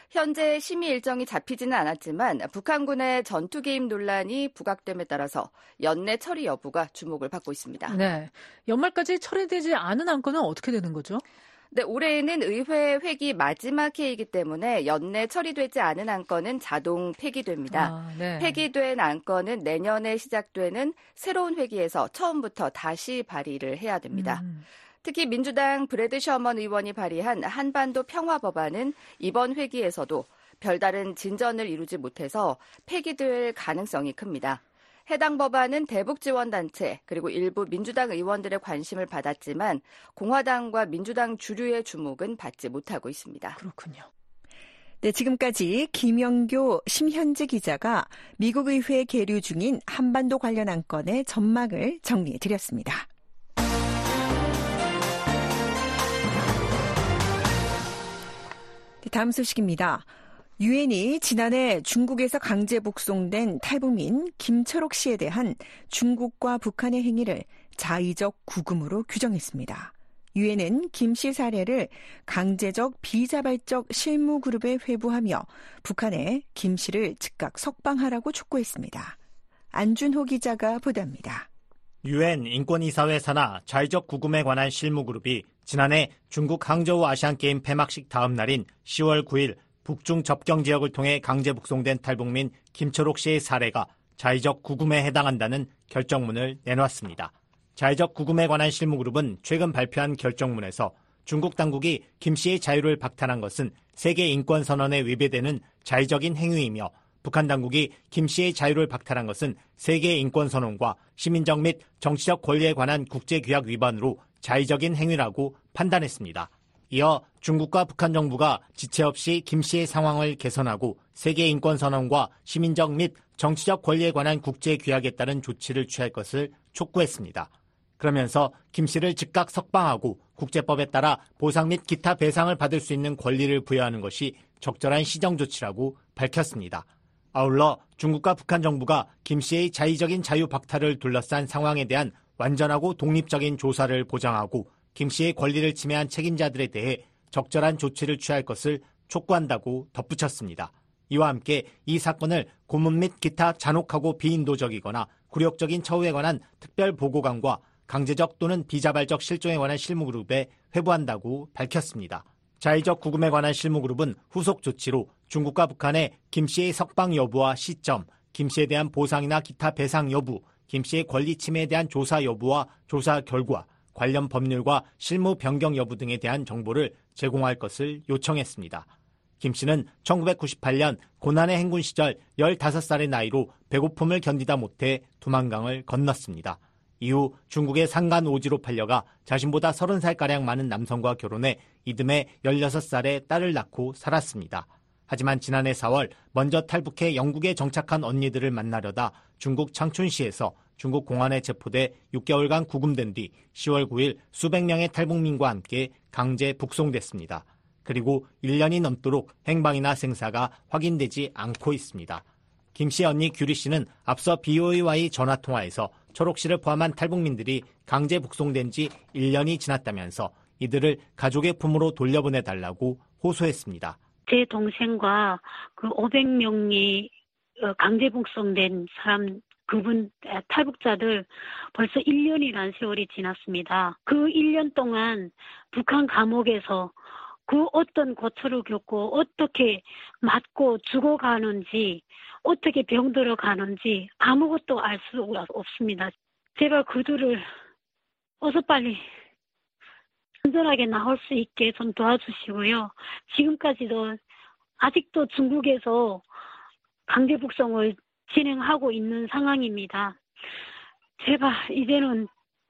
현재 심의 일정이 잡히지는 않았지만 북한군의 전투 개입 논란이 부각됨에 따라서 연내 처리 여부가 주목을 받고 있습니다. 네, 연말까지 처리되지 않은 안건은 어떻게 되는 거죠? 네, 올해에는 의회 회기 마지막 회이기 때문에 연내 처리되지 않은 안건은 자동 폐기됩니다. 네. 폐기된 안건은 내년에 시작되는 새로운 회기에서 처음부터 다시 발의를 해야 됩니다. 특히 민주당 브래드 셔먼 의원이 발의한 한반도 평화 법안은 이번 회기에서도 별다른 진전을 이루지 못해서 폐기될 가능성이 큽니다. 해당 법안은 대북 지원단체 그리고 일부 민주당 의원들의 관심을 받았지만 공화당과 민주당 주류의 주목은 받지 못하고 있습니다. 그렇군요. 네, 지금까지 김영교, 심현지 기자가 미국 의회에 계류 중인 한반도 관련 안건의 전망을 정리해드렸습니다. 다음 소식입니다. 유엔이 지난해 중국에서 강제 북송된 탈북민 김철옥 씨에 대한 중국과 북한의 행위를 자의적 구금으로 규정했습니다. 유엔은 김 씨 사례를 강제적 비자발적 실무 그룹에 회부하며 북한에 김 씨를 즉각 석방하라고 촉구했습니다. 안준호 기자가 보도합니다. 유엔 인권이사회 산하 자의적 구금에 관한 실무그룹이 지난해 중국 항저우 아시안게임 폐막식 다음 날인 10월 9일 북중 접경 지역을 통해 강제 북송된 탈북민 김철옥 씨의 사례가 자의적 구금에 해당한다는 결정문을 내놓았습니다. 자의적 구금에 관한 실무그룹은 최근 발표한 결정문에서 중국 당국이 김 씨의 자유를 박탈한 것은 세계 인권선언에 위배되는 자의적인 행위이며 북한 당국이 김 씨의 자유를 박탈한 것은 세계 인권선언과 시민적 및 정치적 권리에 관한 국제규약 위반으로 자의적인 행위라고 판단했습니다. 이어 중국과 북한 정부가 지체 없이 김 씨의 상황을 개선하고 세계 인권선언과 시민적 및 정치적 권리에 관한 국제규약에 따른 조치를 취할 것을 촉구했습니다. 그러면서 김 씨를 즉각 석방하고 국제법에 따라 보상 및 기타 배상을 받을 수 있는 권리를 부여하는 것이 적절한 시정 조치라고 밝혔습니다. 아울러 중국과 북한 정부가 김 씨의 자의적인 자유 박탈을 둘러싼 상황에 대한 완전하고 독립적인 조사를 보장하고 김 씨의 권리를 침해한 책임자들에 대해 적절한 조치를 취할 것을 촉구한다고 덧붙였습니다. 이와 함께 이 사건을 고문 및 기타 잔혹하고 비인도적이거나 굴욕적인 처우에 관한 특별 보고관과 강제적 또는 비자발적 실종에 관한 실무그룹에 회부한다고 밝혔습니다. 자의적 구금에 관한 실무그룹은 후속 조치로 중국과 북한의 김 씨의 석방 여부와 시점, 김 씨에 대한 보상이나 기타 배상 여부, 김 씨의 권리 침해에 대한 조사 여부와 조사 결과, 관련 법률과 실무 변경 여부 등에 대한 정보를 제공할 것을 요청했습니다. 김 씨는 1998년 고난의 행군 시절 15살의 나이로 배고픔을 견디다 못해 두만강을 건넜습니다. 이후 중국의 상간 오지로 팔려가 자신보다 30살가량 많은 남성과 결혼해 이듬해 16살의 딸을 낳고 살았습니다. 하지만 지난해 4월 먼저 탈북해 영국에 정착한 언니들을 만나려다 중국 창춘시에서 중국 공안에 체포돼 6개월간 구금된 뒤 10월 9일 수백 명의 탈북민과 함께 강제 북송됐습니다. 그리고 1년이 넘도록 행방이나 생사가 확인되지 않고 있습니다. 김 씨 언니 규리 씨는 앞서 BOA와의 전화통화에서 철옥 씨를 포함한 탈북민들이 강제 북송된 지 1년이 지났다면서 이들을 가족의 품으로 돌려보내달라고 호소했습니다. 제 동생과 그 500명이 강제 북송된 사람 그분 탈북자들 벌써 1년이라는 세월이 지났습니다. 그 1년 동안 북한 감옥에서 그 어떤 고초를 겪고 어떻게 맞고 죽어가는지 어떻게 병들어 가는지 아무것도 알 수 없습니다. 제발 그들을 어서 빨리 안전하게 나올 수 있게 좀 도와주시고요. 지금까지도 아직도 중국에서 강제 북송을 진행하고 있는 상황입니다. 제발 이제는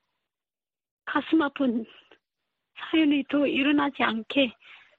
가슴 아픈 사연이 더 일어나지 않게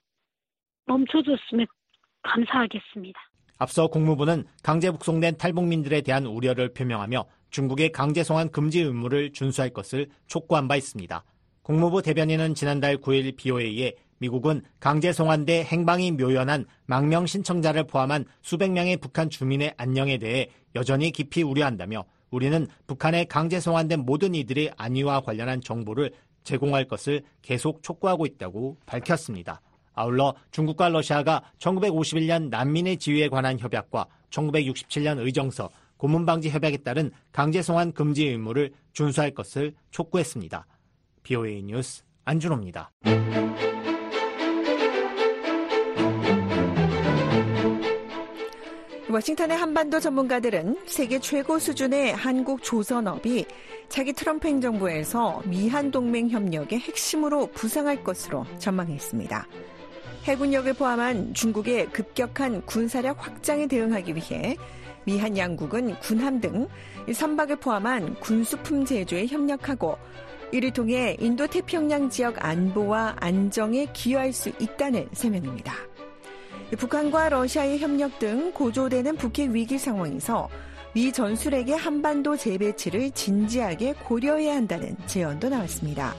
멈춰줬으면 감사하겠습니다. 앞서 국무부는 강제 북송된 탈북민들에 대한 우려를 표명하며 중국의 강제 송환 금지 의무를 준수할 것을 촉구한 바 있습니다. 국무부 대변인은 지난달 9일 BOA에 미국은 강제 송환돼 행방이 묘연한 망명 신청자를 포함한 수백 명의 북한 주민의 안녕에 대해 여전히 깊이 우려한다며 우리는 북한에 강제 송환된 모든 이들의 안위와 관련한 정보를 제공할 것을 계속 촉구하고 있다고 밝혔습니다. 아울러 중국과 러시아가 1951년 난민의 지위에 관한 협약과 1967년 의정서, 고문방지 협약에 따른 강제 송환 금지 의무를 준수할 것을 촉구했습니다. BOA 뉴스 안준호입니다. 워싱턴의 한반도 전문가들은 세계 최고 수준의 한국 조선업이 차기 트럼프 행정부에서 미한 동맹 협력의 핵심으로 부상할 것으로 전망했습니다. 해군력을 포함한 중국의 급격한 군사력 확장에 대응하기 위해 미한 양국은 군함 등 선박을 포함한 군수품 제조에 협력하고 이를 통해 인도태평양 지역 안보와 안정에 기여할 수 있다는 설명입니다. 북한과 러시아의 협력 등 고조되는 북핵 위기 상황에서 미 전술핵의 한반도 재배치를 진지하게 고려해야 한다는 제언도 나왔습니다.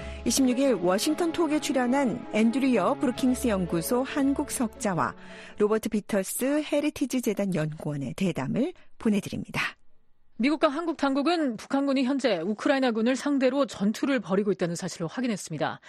26일 워싱턴 톡에 출연한 앤드류 브루킹스 연구소 한국 석자와 로버트 피터스 헤리티지 재단 연구원의 대담을 보내드립니다. 미국과 한국 당국은 북한군이 현재 우크라이나군을 상대로 전투를 벌이고 있다는 사실을 확인했습니다.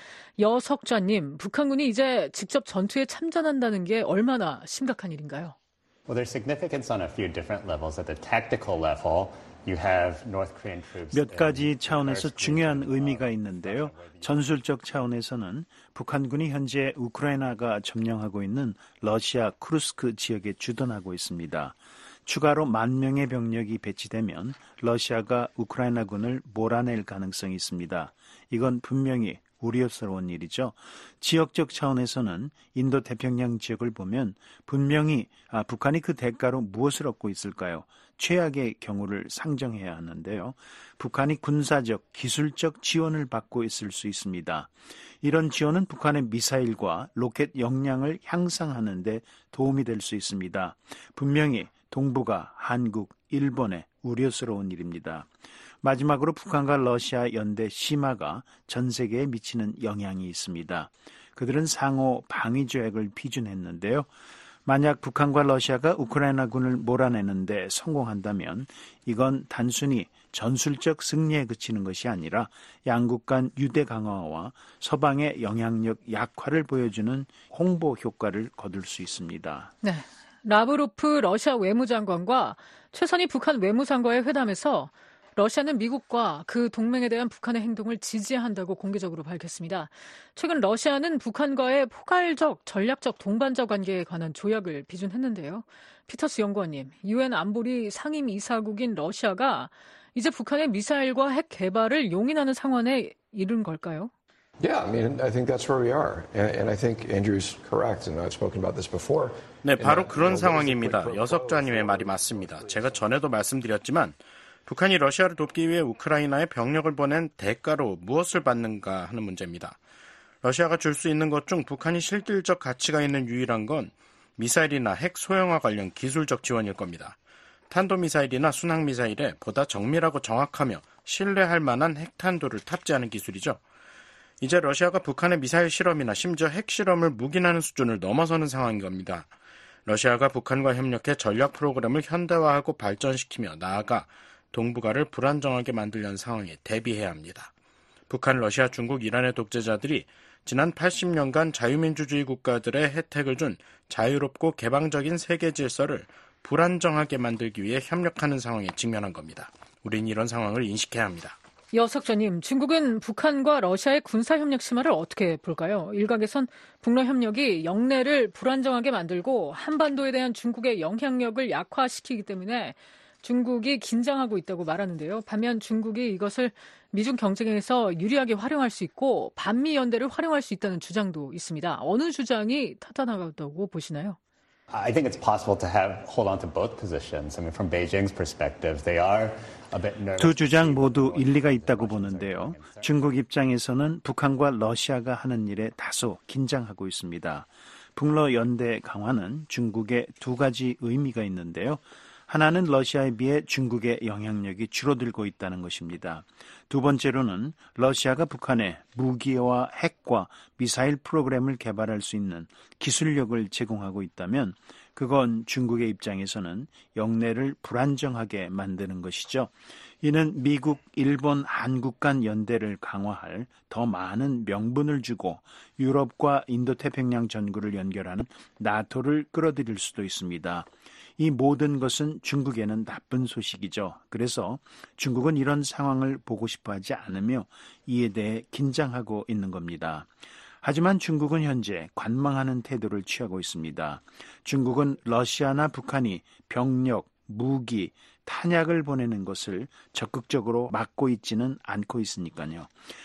여석좌님, 북한군이 이제 직접 전투에 참전한다는 게 얼마나 심각한 일인가요? Well, there's significance on a few different levels. At the tactical level, you have North Korean troops. 몇 가지 차원에서 중요한 의미가 있는데요. 전술적 차원에서는 북한군이 현재 우크라이나가 점령하고 있는 러시아 쿠르스크 지역에 주둔하고 있습니다. 추가로 10,000명의 병력이 배치되면 러시아가 우크라이나군을 몰아낼 가능성이 있습니다. 이건 분명히 우려스러운 일이죠. 지역적 차원에서는 인도태평양 지역을 보면 분명히 북한이 그 대가로 무엇을 얻고 있을까요? 최악의 경우를 상정해야 하는데요. 북한이 군사적, 기술적 지원을 받고 있을 수 있습니다. 이런 지원은 북한의 미사일과 로켓 역량을 향상하는 데 도움이 될 수 있습니다. 분명히 동북아, 한국, 일본의 우려스러운 일입니다. 마지막으로 북한과 러시아 연대 심화가 전 세계에 미치는 영향이 있습니다. 그들은 상호 방위 조약을批准했는데요. 만약 북한과 러시아가 우크라이나군을 몰아내는데 성공한다면 이건 단순히 전술적 승리에 그치는 것이 아니라 양국 간 유대 강화와 서방의 영향력 약화를 보여주는 홍보 효과를 거둘 수 있습니다. 네, 라브로프 러시아 외무장관과 최선희 북한 외무상과의 회담에서 러시아는 미국과 그 동맹에 대한 북한의 행동을 지지한다고 공개적으로 밝혔습니다. 최근 러시아는 북한과의 포괄적, 전략적 동반자 관계에 관한 조약을批准했는데요. 피터스 연구원님, UN 안보리 상임 이사국인 러시아가 이제 북한의 미사일과 핵 개발을 용인하는 상황에 이른 걸까요? Yeah, I mean, I think that's where we are. And I think Andrew's correct, and I've spoken about this before. 네, 바로 그런 상황입니다. 여석좌님의 말이 맞습니다. 제가 전에도 말씀드렸지만 북한이 러시아를 돕기 위해 우크라이나에 병력을 보낸 대가로 무엇을 받는가 하는 문제입니다. 러시아가 줄 수 있는 것 중 북한이 실질적 가치가 있는 유일한 건 미사일이나 핵 소형화 관련 기술적 지원일 겁니다. 탄도미사일이나 순항미사일에 보다 정밀하고 정확하며 신뢰할 만한 핵탄두를 탑재하는 기술이죠. 이제 러시아가 북한의 미사일 실험이나 심지어 핵 실험을 묵인하는 수준을 넘어서는 상황인 겁니다. 러시아가 북한과 협력해 전략 프로그램을 현대화하고 발전시키며 나아가 동북아를 불안정하게 만들려는 상황에 대비해야 합니다. 북한, 러시아, 중국, 이란의 독재자들이 지난 80년간 자유민주주의 국가들의 혜택을 준 자유롭고 개방적인 세계 질서를 불안정하게 만들기 위해 협력하는 상황에 직면한 겁니다. 우린 이런 상황을 인식해야 합니다. 여석좌님, 중국은 북한과 러시아의 군사협력 심화를 어떻게 볼까요? 일각에선 북러 협력이 영내를 불안정하게 만들고 한반도에 대한 중국의 영향력을 약화시키기 때문에 중국이 긴장하고 있다고 말하는데요. 반면 중국이 이것을 미중 경쟁에서 유리하게 활용할 수 있고 반미 연대를 활용할 수 있다는 주장도 있습니다. 어느 주장이 타당하다고 보시나요? I think it's possible to hold on to both positions. I mean, from Beijing's perspective, they are a bit nervous. 두 주장 모두 일리가 있다고 보는데요. 중국 입장에서는 북한과 러시아가 하는 일에 다소 긴장하고 있습니다. 북러 연대 강화는 중국에 두 가지 의미가 있는데요. 하나는 러시아에 비해 중국의 영향력이 줄어들고 있다는 것입니다. 두 번째로는 러시아가 북한에 무기와 핵과 미사일 프로그램을 개발할 수 있는 기술력을 제공하고 있다면 그건 중국의 입장에서는 영내를 불안정하게 만드는 것이죠. 이는 미국, 일본, 한국 간 연대를 강화할 더 많은 명분을 주고 유럽과 인도태평양 전구를 연결하는 나토를 끌어들일 수도 있습니다. 이 모든 것은 중국에는 나쁜 소식이죠. 그래서 중국은 이런 상황을 보고 싶어 하지 않으며 이에 대해 긴장하고 있는 겁니다. 하지만 중국은 현재 관망하는 태도를 취하고 있습니다. 중국은 러시아나 북한이 병력, 무기, 탄약을 보내는 것을 적극적으로 막고 있지는 않고 있으니까요.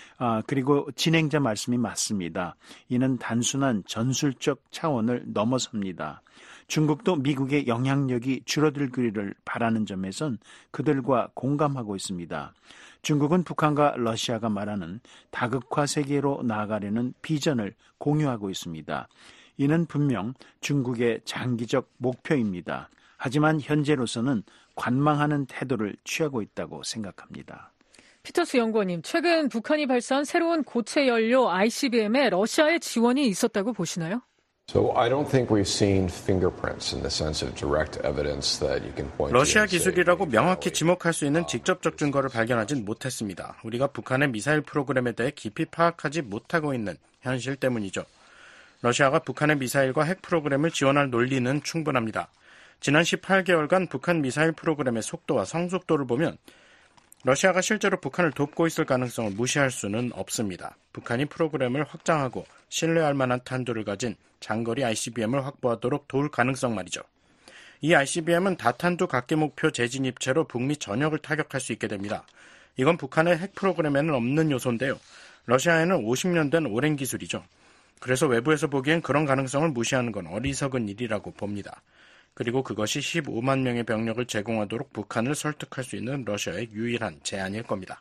그리고 진행자 말씀이 맞습니다. 이는 단순한 전술적 차원을 넘어섭니다. 중국도 미국의 영향력이 줄어들기를 바라는 점에선 그들과 공감하고 있습니다. 중국은 북한과 러시아가 말하는 다극화 세계로 나아가려는 비전을 공유하고 있습니다. 이는 분명 중국의 장기적 목표입니다. 하지만 현재로서는 관망하는 태도를 취하고 있다고 생각합니다. 피터스 연구원님, 최근 북한이 발사한 새로운 고체 연료 ICBM에 러시아의 지원이 있었다고 보시나요? So I don't think we've seen fingerprints in the sense of direct evidence that you can point to. 러시아 기술이라고 명확히 지목할 수 있는 직접적 증거를 발견하진 못했습니다. 우리가 북한의 미사일 프로그램에 대해 깊이 파악하지 못하고 있는 현실 때문이죠. 러시아가 북한의 미사일과 핵 프로그램을 지원할 논리는 충분합니다. 지난 18개월간 북한 미사일 프로그램의 속도와 성숙도를 보면 러시아가 실제로 북한을 돕고 있을 가능성을 무시할 수는 없습니다. 북한이 프로그램을 확장하고 신뢰할 만한 탄두를 가진 장거리 ICBM을 확보하도록 도울 가능성 말이죠. 이 ICBM은 다탄두 각계 목표 재진입체로 북미 전역을 타격할 수 있게 됩니다. 이건 북한의 핵 프로그램에는 없는 요소인데요. 러시아에는 50년 된 오랜 기술이죠. 그래서 외부에서 보기엔 그런 가능성을 무시하는 건 어리석은 일이라고 봅니다. 그리고 그것이 15만 명의 병력을 제공하도록 북한을 설득할 수 있는 러시아의 유일한 제안일 겁니다.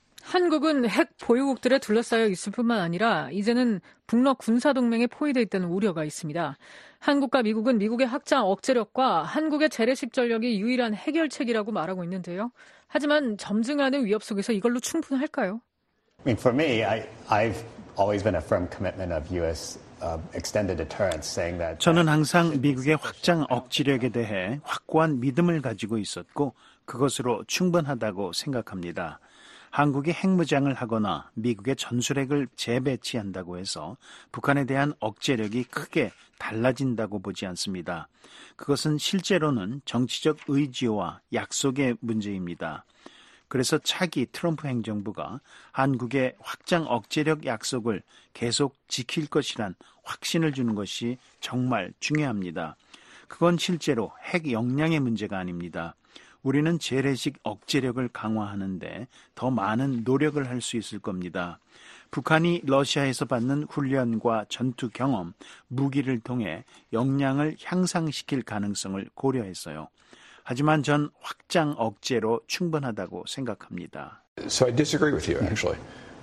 한국은 핵 보유국들에 둘러싸여 있을 뿐만 아니라 이제는 북러 군사동맹에 포위되어 있다는 우려가 있습니다. 한국과 미국은 미국의 확장 억제력과 한국의 재래식 전력이 유일한 해결책이라고 말하고 있는데요. 하지만 점증하는 위협 속에서 이걸로 충분할까요? I mean, for me, I've always been a firm commitment of U.S. extended deterrence, saying that. 저는 항상 미국의 확장 억지력에 대해 확고한 믿음을 가지고 있었고 그것으로 충분하다고 생각합니다. 한국이 핵무장을 하거나 미국의 전술핵을 재배치한다고 해서 북한에 대한 억제력이 크게 달라진다고 보지 않습니다. 그것은 실제로는 정치적 의지와 약속의 문제입니다. 그래서 차기 트럼프 행정부가 한국의 확장 억제력 약속을 계속 지킬 것이란 확신을 주는 것이 정말 중요합니다. 그건 실제로 핵 역량의 문제가 아닙니다. 우리는 재래식 억제력을 강화하는데 더 많은 노력을 할 수 있을 겁니다. 북한이 러시아에서 받는 훈련과 전투 경험, 무기를 통해 역량을 향상시킬 가능성을 고려했어요. 하지만 전 확장 억제로 충분하다고 생각합니다. So I disagree with you, actually,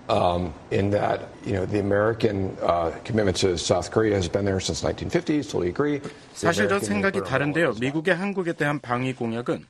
in that the American commitment to South Korea has been there since 1950s. Totally agree. 사실 전 생각이 다른데요. 미국의 한국에 대한 방위 공약은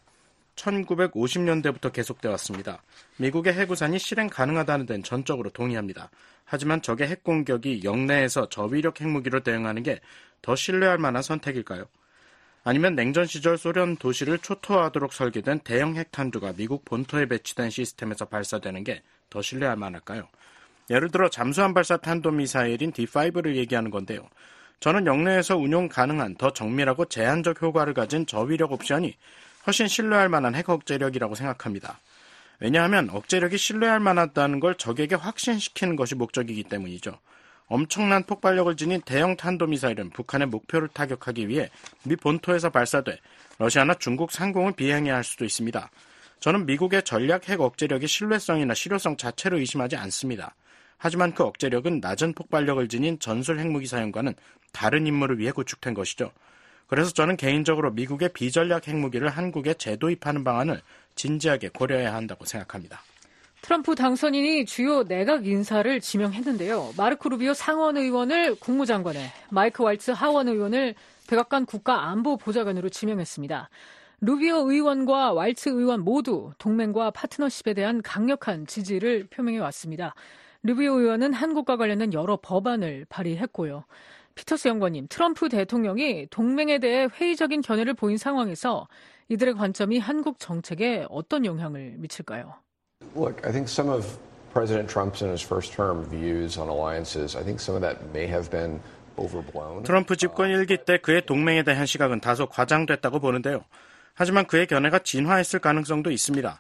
1950년대부터 계속되어 왔습니다. 미국의 해구산이 실행 가능하다는 데는 전적으로 동의합니다. 하지만 적의 핵공격이 영내에서 저위력 핵무기로 대응하는 게 더 신뢰할 만한 선택일까요? 아니면 냉전 시절 소련 도시를 초토화하도록 설계된 대형 핵탄두가 미국 본토에 배치된 시스템에서 발사되는 게 더 신뢰할 만할까요? 예를 들어 잠수함 발사 탄도미사일인 D5를 얘기하는 건데요. 저는 영내에서 운용 가능한 더 정밀하고 제한적 효과를 가진 저위력 옵션이 훨씬 신뢰할 만한 핵 억제력이라고 생각합니다. 왜냐하면 억제력이 신뢰할 만하다는 걸 적에게 확신시키는 것이 목적이기 때문이죠. 엄청난 폭발력을 지닌 대형 탄도미사일은 북한의 목표를 타격하기 위해 미 본토에서 발사돼 러시아나 중국 상공을 비행해야 할 수도 있습니다. 저는 미국의 전략 핵 억제력의 신뢰성이나 실효성 자체를 의심하지 않습니다. 하지만 그 억제력은 낮은 폭발력을 지닌 전술 핵무기 사용과는 다른 임무를 위해 구축된 것이죠. 그래서 저는 개인적으로 미국의 비전략 핵무기를 한국에 재도입하는 방안을 진지하게 고려해야 한다고 생각합니다. 트럼프 당선인이 주요 내각 인사를 지명했는데요. 마르코 루비오 상원의원을 국무장관에, 마이크 왈츠 하원의원을 백악관 국가안보보좌관으로 지명했습니다. 루비오 의원과 왈츠 의원 모두 동맹과 파트너십에 대한 강력한 지지를 표명해 왔습니다. 루비오 의원은 한국과 관련된 여러 법안을 발의했고요. 피터스 연구원님, 트럼프 대통령이 동맹에 대해 회의적인 견해를 보인 상황에서 이들의 관점이 한국 정책에 어떤 영향을 미칠까요? Look, I think some of President Trump's in his first term views on alliances, I think some of that may have been overblown. 트럼프 집권 1기 때 그의 동맹에 대한 시각은 다소 과장됐다고 보는데요. 하지만 그의 견해가 진화했을 가능성도 있습니다.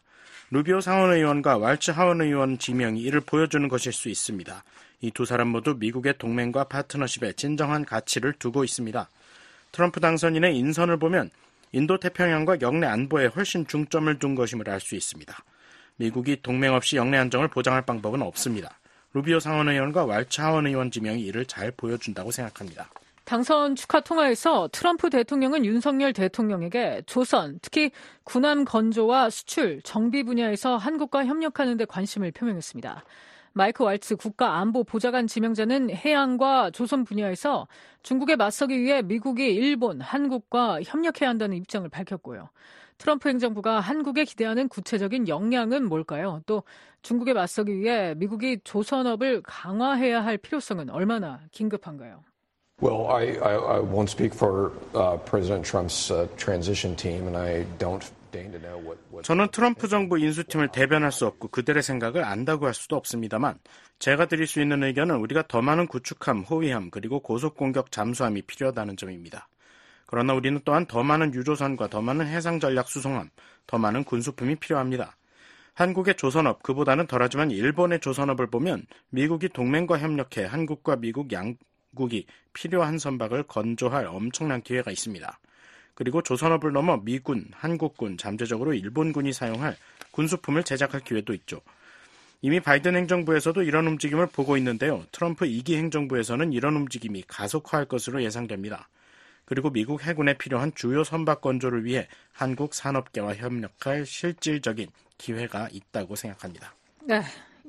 루비오 상원의원과 왈츠 하원의원 지명이 이를 보여주는 것일 수 있습니다. 이 두 사람 모두 미국의 동맹과 파트너십에 진정한 가치를 두고 있습니다. 트럼프 당선인의 인선을 보면 인도태평양과 영내 안보에 훨씬 중점을 둔 것임을 알 수 있습니다. 미국이 동맹 없이 영내 안정을 보장할 방법은 없습니다. 루비오 상원의원과 왈츠 하원의원 지명이 이를 잘 보여준다고 생각합니다. 당선 축하 통화에서 트럼프 대통령은 윤석열 대통령에게 조선, 특히 군함 건조와 수출, 정비 분야에서 한국과 협력하는 데 관심을 표명했습니다. 마이크 왈츠 국가안보보좌관 지명자는 해양과 조선 분야에서 중국에 맞서기 위해 미국이 일본, 한국과 협력해야 한다는 입장을 밝혔고요. 트럼프 행정부가 한국에 기대하는 구체적인 역량은 뭘까요? 또 중국에 맞서기 위해 미국이 조선업을 강화해야 할 필요성은 얼마나 긴급한가요? Well, I won't speak for President Trump's transition team, and I don't deign to know what. 저는 트럼프 정부 인수팀을 대변할 수 없고 그들의 생각을 안다고 할 수도 없습니다만 제가 드릴 수 있는 의견은 우리가 더 많은 구축함, 호위함, 그리고 고속공격 잠수함이 필요하다는 점입니다. 그러나 우리는 또한 더 많은 유조선과 더 많은 해상전략수송함, 더 많은 군수품이 필요합니다. 한국의 조선업, 그보다는 덜하지만 일본의 조선업을 보면 미국이 동맹과 협력해 한국과 미국 양국이 필요한 선박을 건조할 엄청난 기회가 있습니다. 그리고 조선업을 넘어 미군, 한국군, 잠재적으로 일본군이 사용할 군수품을 제작할 기회도 있죠. 이미 바이든 행정부에서도 이런 움직임을 보고 있는데요. 트럼프 2기 행정부에서는 이런 움직임이 가속화할 것으로 예상됩니다. 그리고 미국 해군에 필요한 주요 선박 건조를 위해 한국 산업계와 협력할 실질적인 기회가 있다고 생각합니다. 네,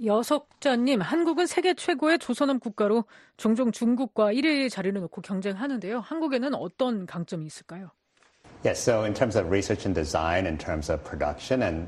여석자님, 한국은 세계 최고의 조선업 국가로 종종 중국과 1위 자리를 놓고 경쟁하는데요. 한국에는 어떤 강점이 있을까요? Yes, so in terms of research and design, in terms of production and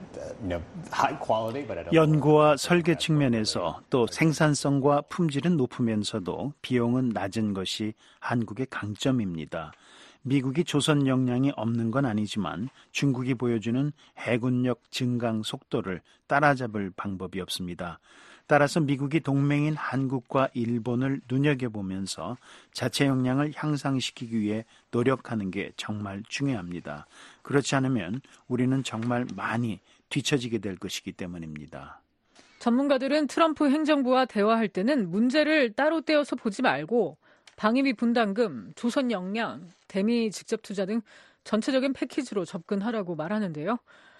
high quality, but at a 연구와 설계 측면에서 또 생산성과 품질은 높으면서도 비용은 낮은 것이 한국의 강점입니다. 미국이 조선 역량이 없는 건 아니지만 중국이 보여주는 해군력 증강 속도를 따라잡을 방법이 없습니다. 따라서 미국이 동맹인 한국과 일본을 눈여겨보면서 자체 역량을 향상시키기 위해 노력하는 게 정말 중요합니다. 그렇지 않으면 우리는 정말 많이 뒤처지게 될 것이기 때문입니다. 전문가들은 트럼프 행정부와 대화할 때는 문제를 따로 떼어서 보지 말고 방위비 분담금, 조선 역량, 대미 직접 투자 등 전체적인 패키지로 접근하라고 말하는데요.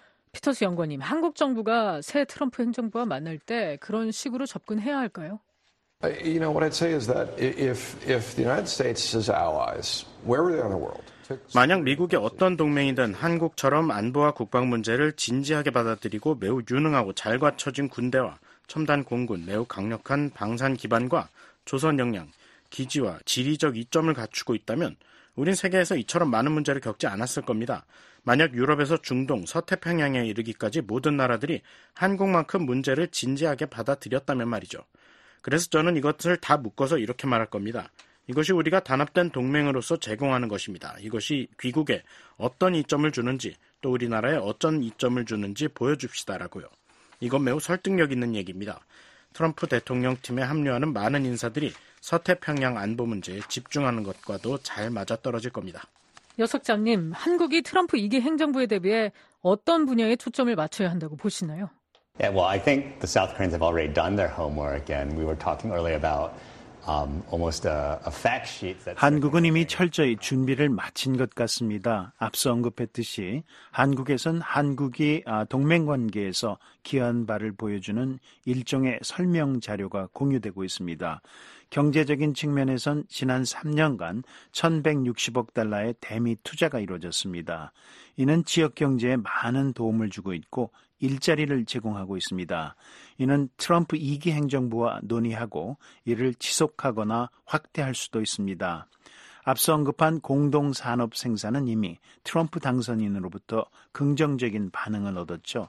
피터스 연구원님, 한국 정부가 새 트럼프 행정부와 만날 때 그런 식으로 접근해야 할까요? You know, what I'd say is that if the United States' allies, wherever they are in the world, 만약 미국의 어떤 동맹이든 한국처럼 안보와 국방 문제를 진지하게 받아들이고 매우 유능하고 잘 갖춰진 군대와 첨단 공군, 매우 강력한 방산 기반과 조선 역량, 기지와 지리적 이점을 갖추고 있다면 우린 세계에서 이처럼 많은 문제를 겪지 않았을 겁니다. 만약 유럽에서 중동, 서태평양에 이르기까지 모든 나라들이 한국만큼 문제를 진지하게 받아들였다면 말이죠. 그래서 저는 이것을 다 묶어서 이렇게 말할 겁니다. 이것이 우리가 단합된 동맹으로서 제공하는 것입니다. 이것이 귀국에 어떤 이점을 주는지 또 우리나라에 어떤 이점을 주는지 보여줍시다라고요. 이건 매우 설득력 있는 얘기입니다. 트럼프 대통령 팀에 합류하는 많은 인사들이 서태평양 안보 문제에 집중하는 것과도 잘 맞아떨어질 겁니다. 여석장님, 한국이 트럼프 2기 행정부에 대비해 어떤 분야에 초점을 맞춰야 한다고 보시나요? Yeah, well, I think the South Koreans have already done their homework, and we were talking earlier about almost a fact sheet. 한국은 이미 철저히 준비를 마친 것 같습니다. 앞서 언급했듯이 한국에선 한국이 동맹 관계에서 기여한 바를 보여주는 일종의 설명 자료가 공유되고 있습니다. 경제적인 측면에선 지난 3년간 1,160억 달러의 대미 투자가 이루어졌습니다. 이는 지역 경제에 많은 도움을 주고 있고 일자리를 제공하고 있습니다. 이는 트럼프 2기 행정부와 논의하고 이를 지속하거나 확대할 수도 있습니다. 앞서 언급한 공동산업 생산은 이미 트럼프 당선인으로부터 긍정적인 반응을 얻었죠.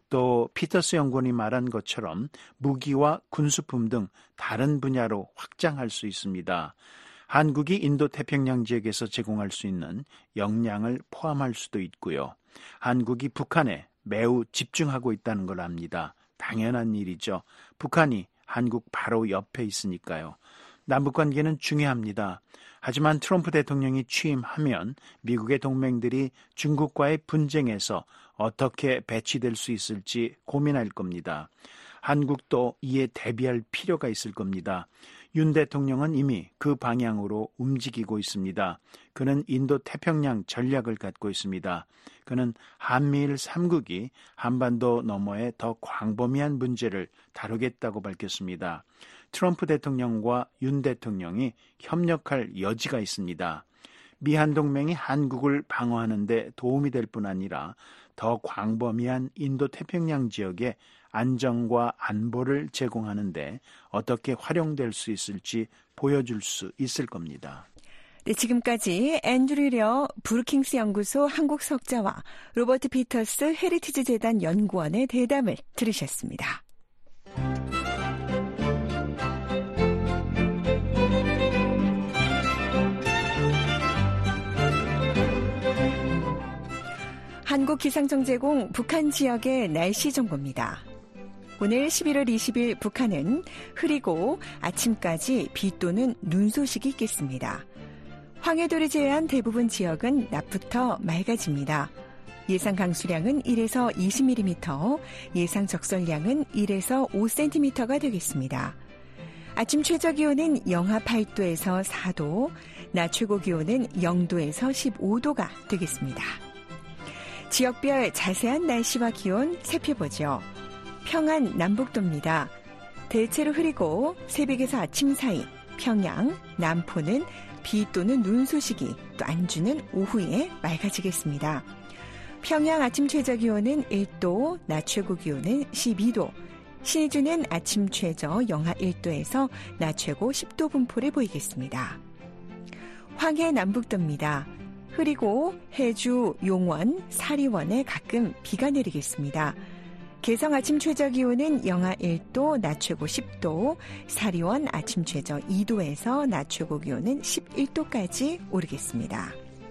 또 피터스 연구원이 말한 것처럼 무기와 군수품 등 다른 분야로 확장할 수 있습니다. 한국이 인도태평양 지역에서 제공할 수 있는 역량을 포함할 수도 있고요. 한국이 북한에 매우 집중하고 있다는 걸 압니다. 당연한 일이죠. 북한이 한국 바로 옆에 있으니까요. 남북관계는 중요합니다. 하지만 트럼프 대통령이 취임하면 미국의 동맹들이 중국과의 분쟁에서 어떻게 배치될 수 있을지 고민할 겁니다. 한국도 이에 대비할 필요가 있을 겁니다. 윤 대통령은 이미 그 방향으로 움직이고 있습니다. 그는 인도 태평양 전략을 갖고 있습니다. 그는 한미일 3국이 한반도 너머의 더 광범위한 문제를 다루겠다고 밝혔습니다. 트럼프 대통령과 윤 대통령이 협력할 여지가 있습니다. 미한 동맹이 한국을 방어하는 데 도움이 될 뿐 아니라 더 광범위한 인도 태평양 지역의 안정과 안보를 제공하는 데 어떻게 활용될 수 있을지 보여줄 수 있을 겁니다. 네, 지금까지 앤드류 려 브루킹스 연구소 한국 석자와 로버트 피터스 헤리티지 재단 연구원의 대담을 들으셨습니다. 한국기상청 제공 북한 지역의 날씨 정보입니다. 오늘 11월 20일 북한은 흐리고 아침까지 비 또는 눈 소식이 있겠습니다. 황해도를 제외한 대부분 지역은 낮부터 맑아집니다. 예상 강수량은 1에서 20mm, 예상 적설량은 1에서 5cm가 되겠습니다. 아침 최저기온은 영하 8도에서 4도, 낮 최고기온은 0도에서 15도가 되겠습니다. 지역별 자세한 날씨와 기온 살펴보죠. 평안 남북도입니다. 대체로 흐리고 새벽에서 아침 사이 평양, 남포는 비 또는 눈 소식이, 또 안주는 오후에 맑아지겠습니다. 평양 아침 최저기온은 1도, 낮 최고기온은 12도, 신의주는 아침 최저 영하 1도에서 낮 최고 10도 분포를 보이겠습니다. 황해 남북도입니다. 흐리고 해주, 용원, 사리원에 가끔 비가 내리겠습니다. 개성 아침 최저기온은 영하 1도, 낮 최고 10도, 사리원 아침 최저 2도에서 낮 최고기온은 11도까지 오르겠습니다.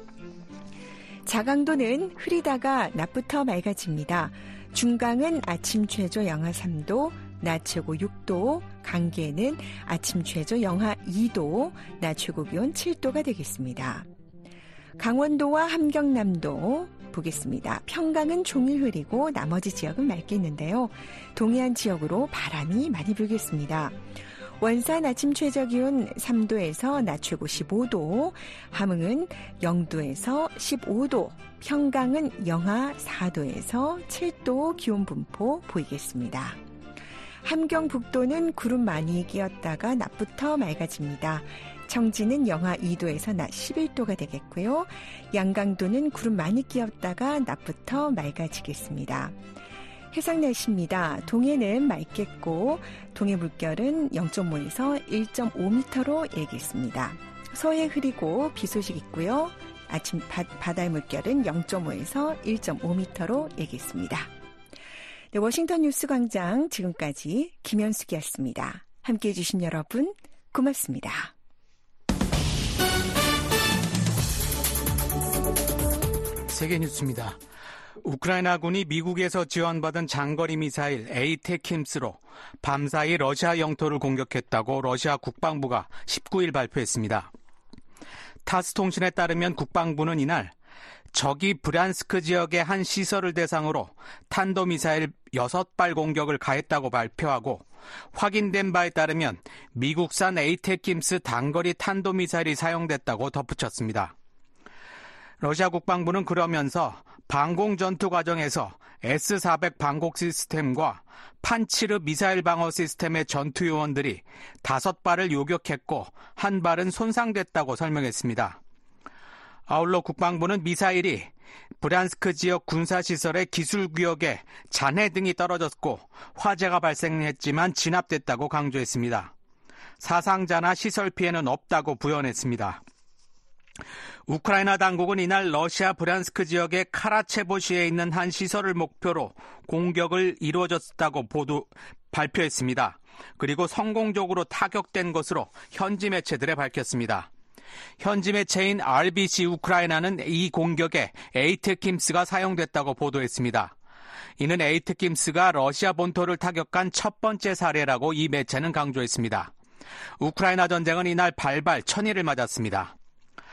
자강도는 흐리다가 낮부터 맑아집니다. 중강은 아침 최저 영하 3도, 낮 최고 6도, 강계는 아침 최저 영하 2도, 낮 최고기온 7도가 되겠습니다. 강원도와 함경남도 보겠습니다. 평강은 종일 흐리고 나머지 지역은 맑겠는데요. 동해안 지역으로 바람이 많이 불겠습니다. 원산 아침 최저기온 3도에서 낮 최고 15도, 함흥은 0도에서 15도, 평강은 영하 4도에서 7도 기온 분포 보이겠습니다. 함경북도는 구름 많이 끼었다가 낮부터 맑아집니다. 청진은 영하 2도에서 낮 11도가 되겠고요. 양강도는 구름 많이 끼었다가 낮부터 맑아지겠습니다. 해상 날씨입니다. 동해는 맑겠고 동해 물결은 0.5에서 1.5m로 일겠습니다. 서해 흐리고 비 소식 있고요. 아침 바다의 물결은 0.5에서 1.5m로 일겠습니다. 네, 워싱턴 뉴스 광장 지금까지 김현숙이었습니다. 함께해 주신 여러분 고맙습니다. 세계 뉴스입니다. 우크라이나군이 미국에서 지원받은 장거리 미사일 에이테킴스로 밤사이 러시아 영토를 공격했다고 러시아 국방부가 19일 발표했습니다. 타스 통신에 따르면 국방부는 이날 적이 브란스크 지역의 한 시설을 대상으로 탄도미사일 6발 공격을 가했다고 발표하고 확인된 바에 따르면 미국산 에이테킴스 단거리 탄도미사일이 사용됐다고 덧붙였습니다. 러시아 국방부는 그러면서 방공 전투 과정에서 S-400 방공 시스템과 판치르 미사일 방어 시스템의 전투 요원들이 5발을 요격했고 1발은 손상됐다고 설명했습니다. 아울러 국방부는 미사일이 브란스크 지역 군사시설의 기술구역에 잔해 등이 떨어졌고 화재가 발생했지만 진압됐다고 강조했습니다. 사상자나 시설 피해는 없다고 부연했습니다. 우크라이나 당국은 이날 러시아 브란스크 지역의 카라체보시에 있는 한 시설을 목표로 공격을 이루어졌다고 발표했습니다. 그리고 성공적으로 타격된 것으로 현지 매체들에 밝혔습니다. 현지 매체인 RBC 우크라이나는 이 공격에 에이테킴스가 사용됐다고 보도했습니다. 이는 에이테킴스가 러시아 본토를 타격한 첫 번째 사례라고 이 매체는 강조했습니다. 우크라이나 전쟁은 이날 발발 1000일을 맞았습니다.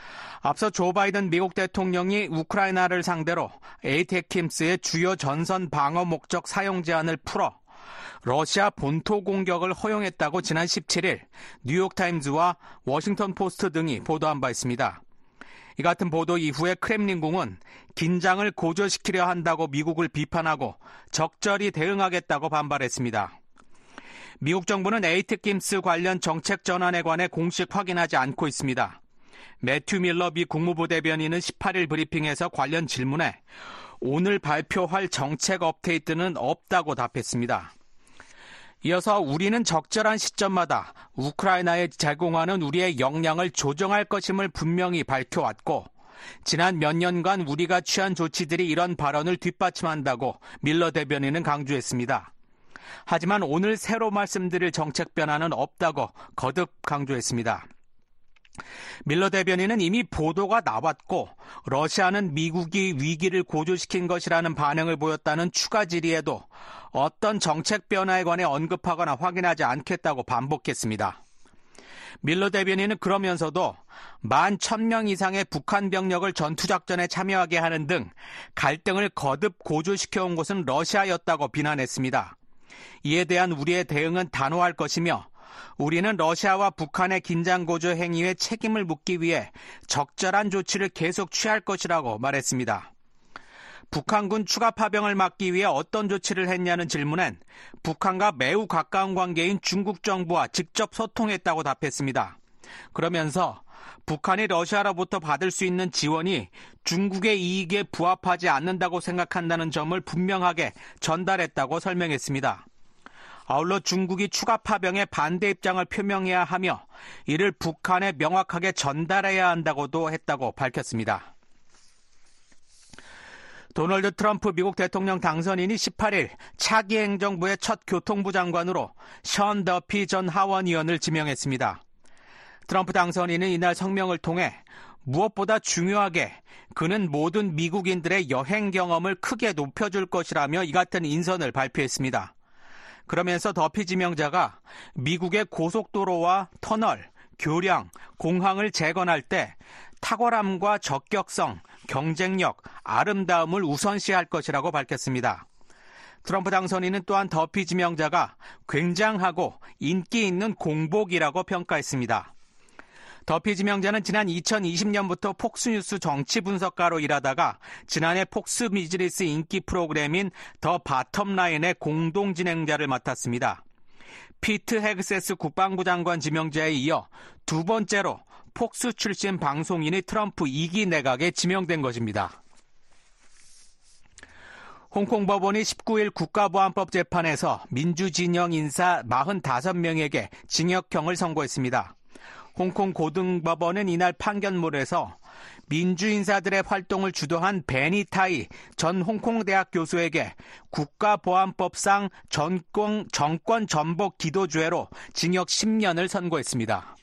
앞서 조 바이든 미국 대통령이 우크라이나를 상대로 에이테킴스의 주요 전선 방어 목적 사용 제한을 풀어 러시아 본토 공격을 허용했다고 지난 17일 뉴욕타임즈와 워싱턴 포스트 등이 보도한 바 있습니다. 이 같은 보도 이후에 크렘린궁은 긴장을 고조시키려 한다고 미국을 비판하고 적절히 대응하겠다고 반발했습니다. 미국 정부는 에이테킴스 관련 정책 전환에 관해 공식 확인하지 않고 있습니다. 매튜 밀러 미 국무부 대변인은 18일 브리핑에서 관련 질문에 오늘 발표할 정책 업데이트는 없다고 답했습니다. 이어서 우리는 적절한 시점마다 우크라이나에 제공하는 우리의 역량을 조정할 것임을 분명히 밝혀왔고 지난 몇 년간 우리가 취한 조치들이 이런 발언을 뒷받침한다고 밀러 대변인은 강조했습니다. 하지만 오늘 새로 말씀드릴 정책 변화는 없다고 거듭 강조했습니다. 밀러 대변인은 이미 보도가 나왔고 러시아는 미국이 위기를 고조시킨 것이라는 반응을 보였다는 추가 질의에도 어떤 정책 변화에 관해 언급하거나 확인하지 않겠다고 반복했습니다. 밀러 대변인은 그러면서도 11,000명 이상의 북한 병력을 전투작전에 참여하게 하는 등 갈등을 거듭 고조시켜온 것은 러시아였다고 비난했습니다. 이에 대한 우리의 대응은 단호할 것이며 우리는 러시아와 북한의 긴장고조 행위에 책임을 묻기 위해 적절한 조치를 계속 취할 것이라고 말했습니다. 북한군 추가 파병을 막기 위해 어떤 조치를 했냐는 질문엔 북한과 매우 가까운 관계인 중국 정부와 직접 소통했다고 답했습니다. 그러면서 북한이 러시아로부터 받을 수 있는 지원이 중국의 이익에 부합하지 않는다고 생각한다는 점을 분명하게 전달했다고 설명했습니다. 아울러 중국이 추가 파병에 반대 입장을 표명해야 하며 이를 북한에 명확하게 전달해야 한다고도 했다고 밝혔습니다. 도널드 트럼프 미국 대통령 당선인이 18일 차기 행정부의 첫 교통부 장관으로 션 더피 전 하원 의원을 지명했습니다. 트럼프 당선인은 이날 성명을 통해 무엇보다 중요하게 그는 모든 미국인들의 여행 경험을 크게 높여줄 것이라며 이 같은 인선을 발표했습니다. 그러면서 더피 지명자가 미국의 고속도로와 터널, 교량, 공항을 재건할 때 탁월함과 적격성, 경쟁력, 아름다움을 우선시할 것이라고 밝혔습니다. 트럼프 당선인은 또한 더피 지명자가 굉장하고 인기 있는 공복이라고 평가했습니다. 더피 지명자는 지난 2020년부터 폭스뉴스 정치 분석가로 일하다가 지난해 폭스 비즈니스 인기 프로그램인 더 바텀라인의 공동 진행자를 맡았습니다. 피트 헤그세스 국방부 장관 지명자에 이어 두 번째로 폭스 출신 방송인이 트럼프 2기 내각에 지명된 것입니다. 홍콩 법원이 19일 국가보안법 재판에서 민주진영 인사 45명에게 징역형을 선고했습니다. 홍콩 고등법원은 이날 판결문에서 민주인사들의 활동을 주도한 베니타이 전 홍콩대학 교수에게 국가보안법상 정권 전복 기도죄로 징역 10년을 선고했습니다.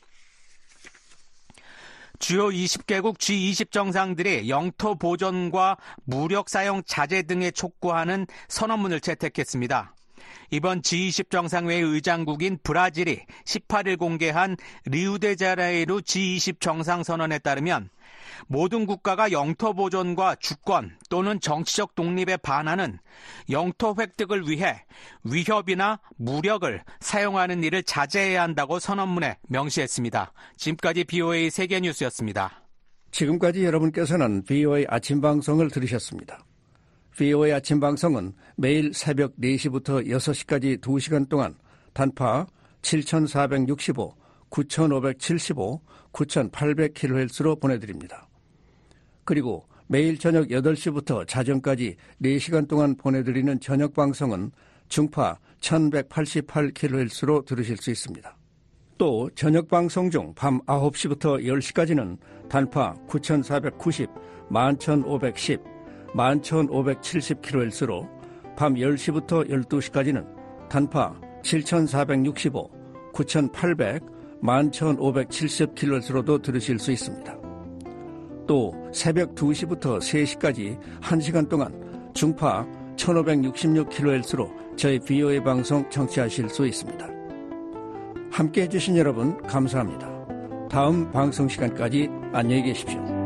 주요 20개국 G20 정상들이 영토 보존과 무력 사용 자제 등에 촉구하는 선언문을 채택했습니다. 이번 G20 정상회의 의장국인 브라질이 18일 공개한 리우데자네이루 G20 정상선언에 따르면 모든 국가가 영토 보존과 주권 또는 정치적 독립에 반하는 영토 획득을 위해 위협이나 무력을 사용하는 일을 자제해야 한다고 선언문에 명시했습니다. 지금까지 BOA 세계뉴스였습니다. 지금까지 여러분께서는 BOA 아침 방송을 들으셨습니다. BOA 아침 방송은 매일 새벽 4시부터 6시까지 2시간 동안 단파 7465, 9575, 9800kHz로 보내드립니다. 그리고 매일 저녁 8시부터 자정까지 4시간 동안 보내드리는 저녁 방송은 중파 1188kHz로 들으실 수 있습니다. 또 저녁 방송 중 밤 9시부터 10시까지는 단파 9490, 11510, 11,570kHz로 밤 10시부터 12시까지는 단파 7,465, 9,800, 11,570kHz로도 들으실 수 있습니다. 또 새벽 2시부터 3시까지 1시간 동안 중파 1,566kHz로 저희 BOA 방송 청취하실 수 있습니다. 함께해 주신 여러분 감사합니다. 다음 방송 시간까지 안녕히 계십시오.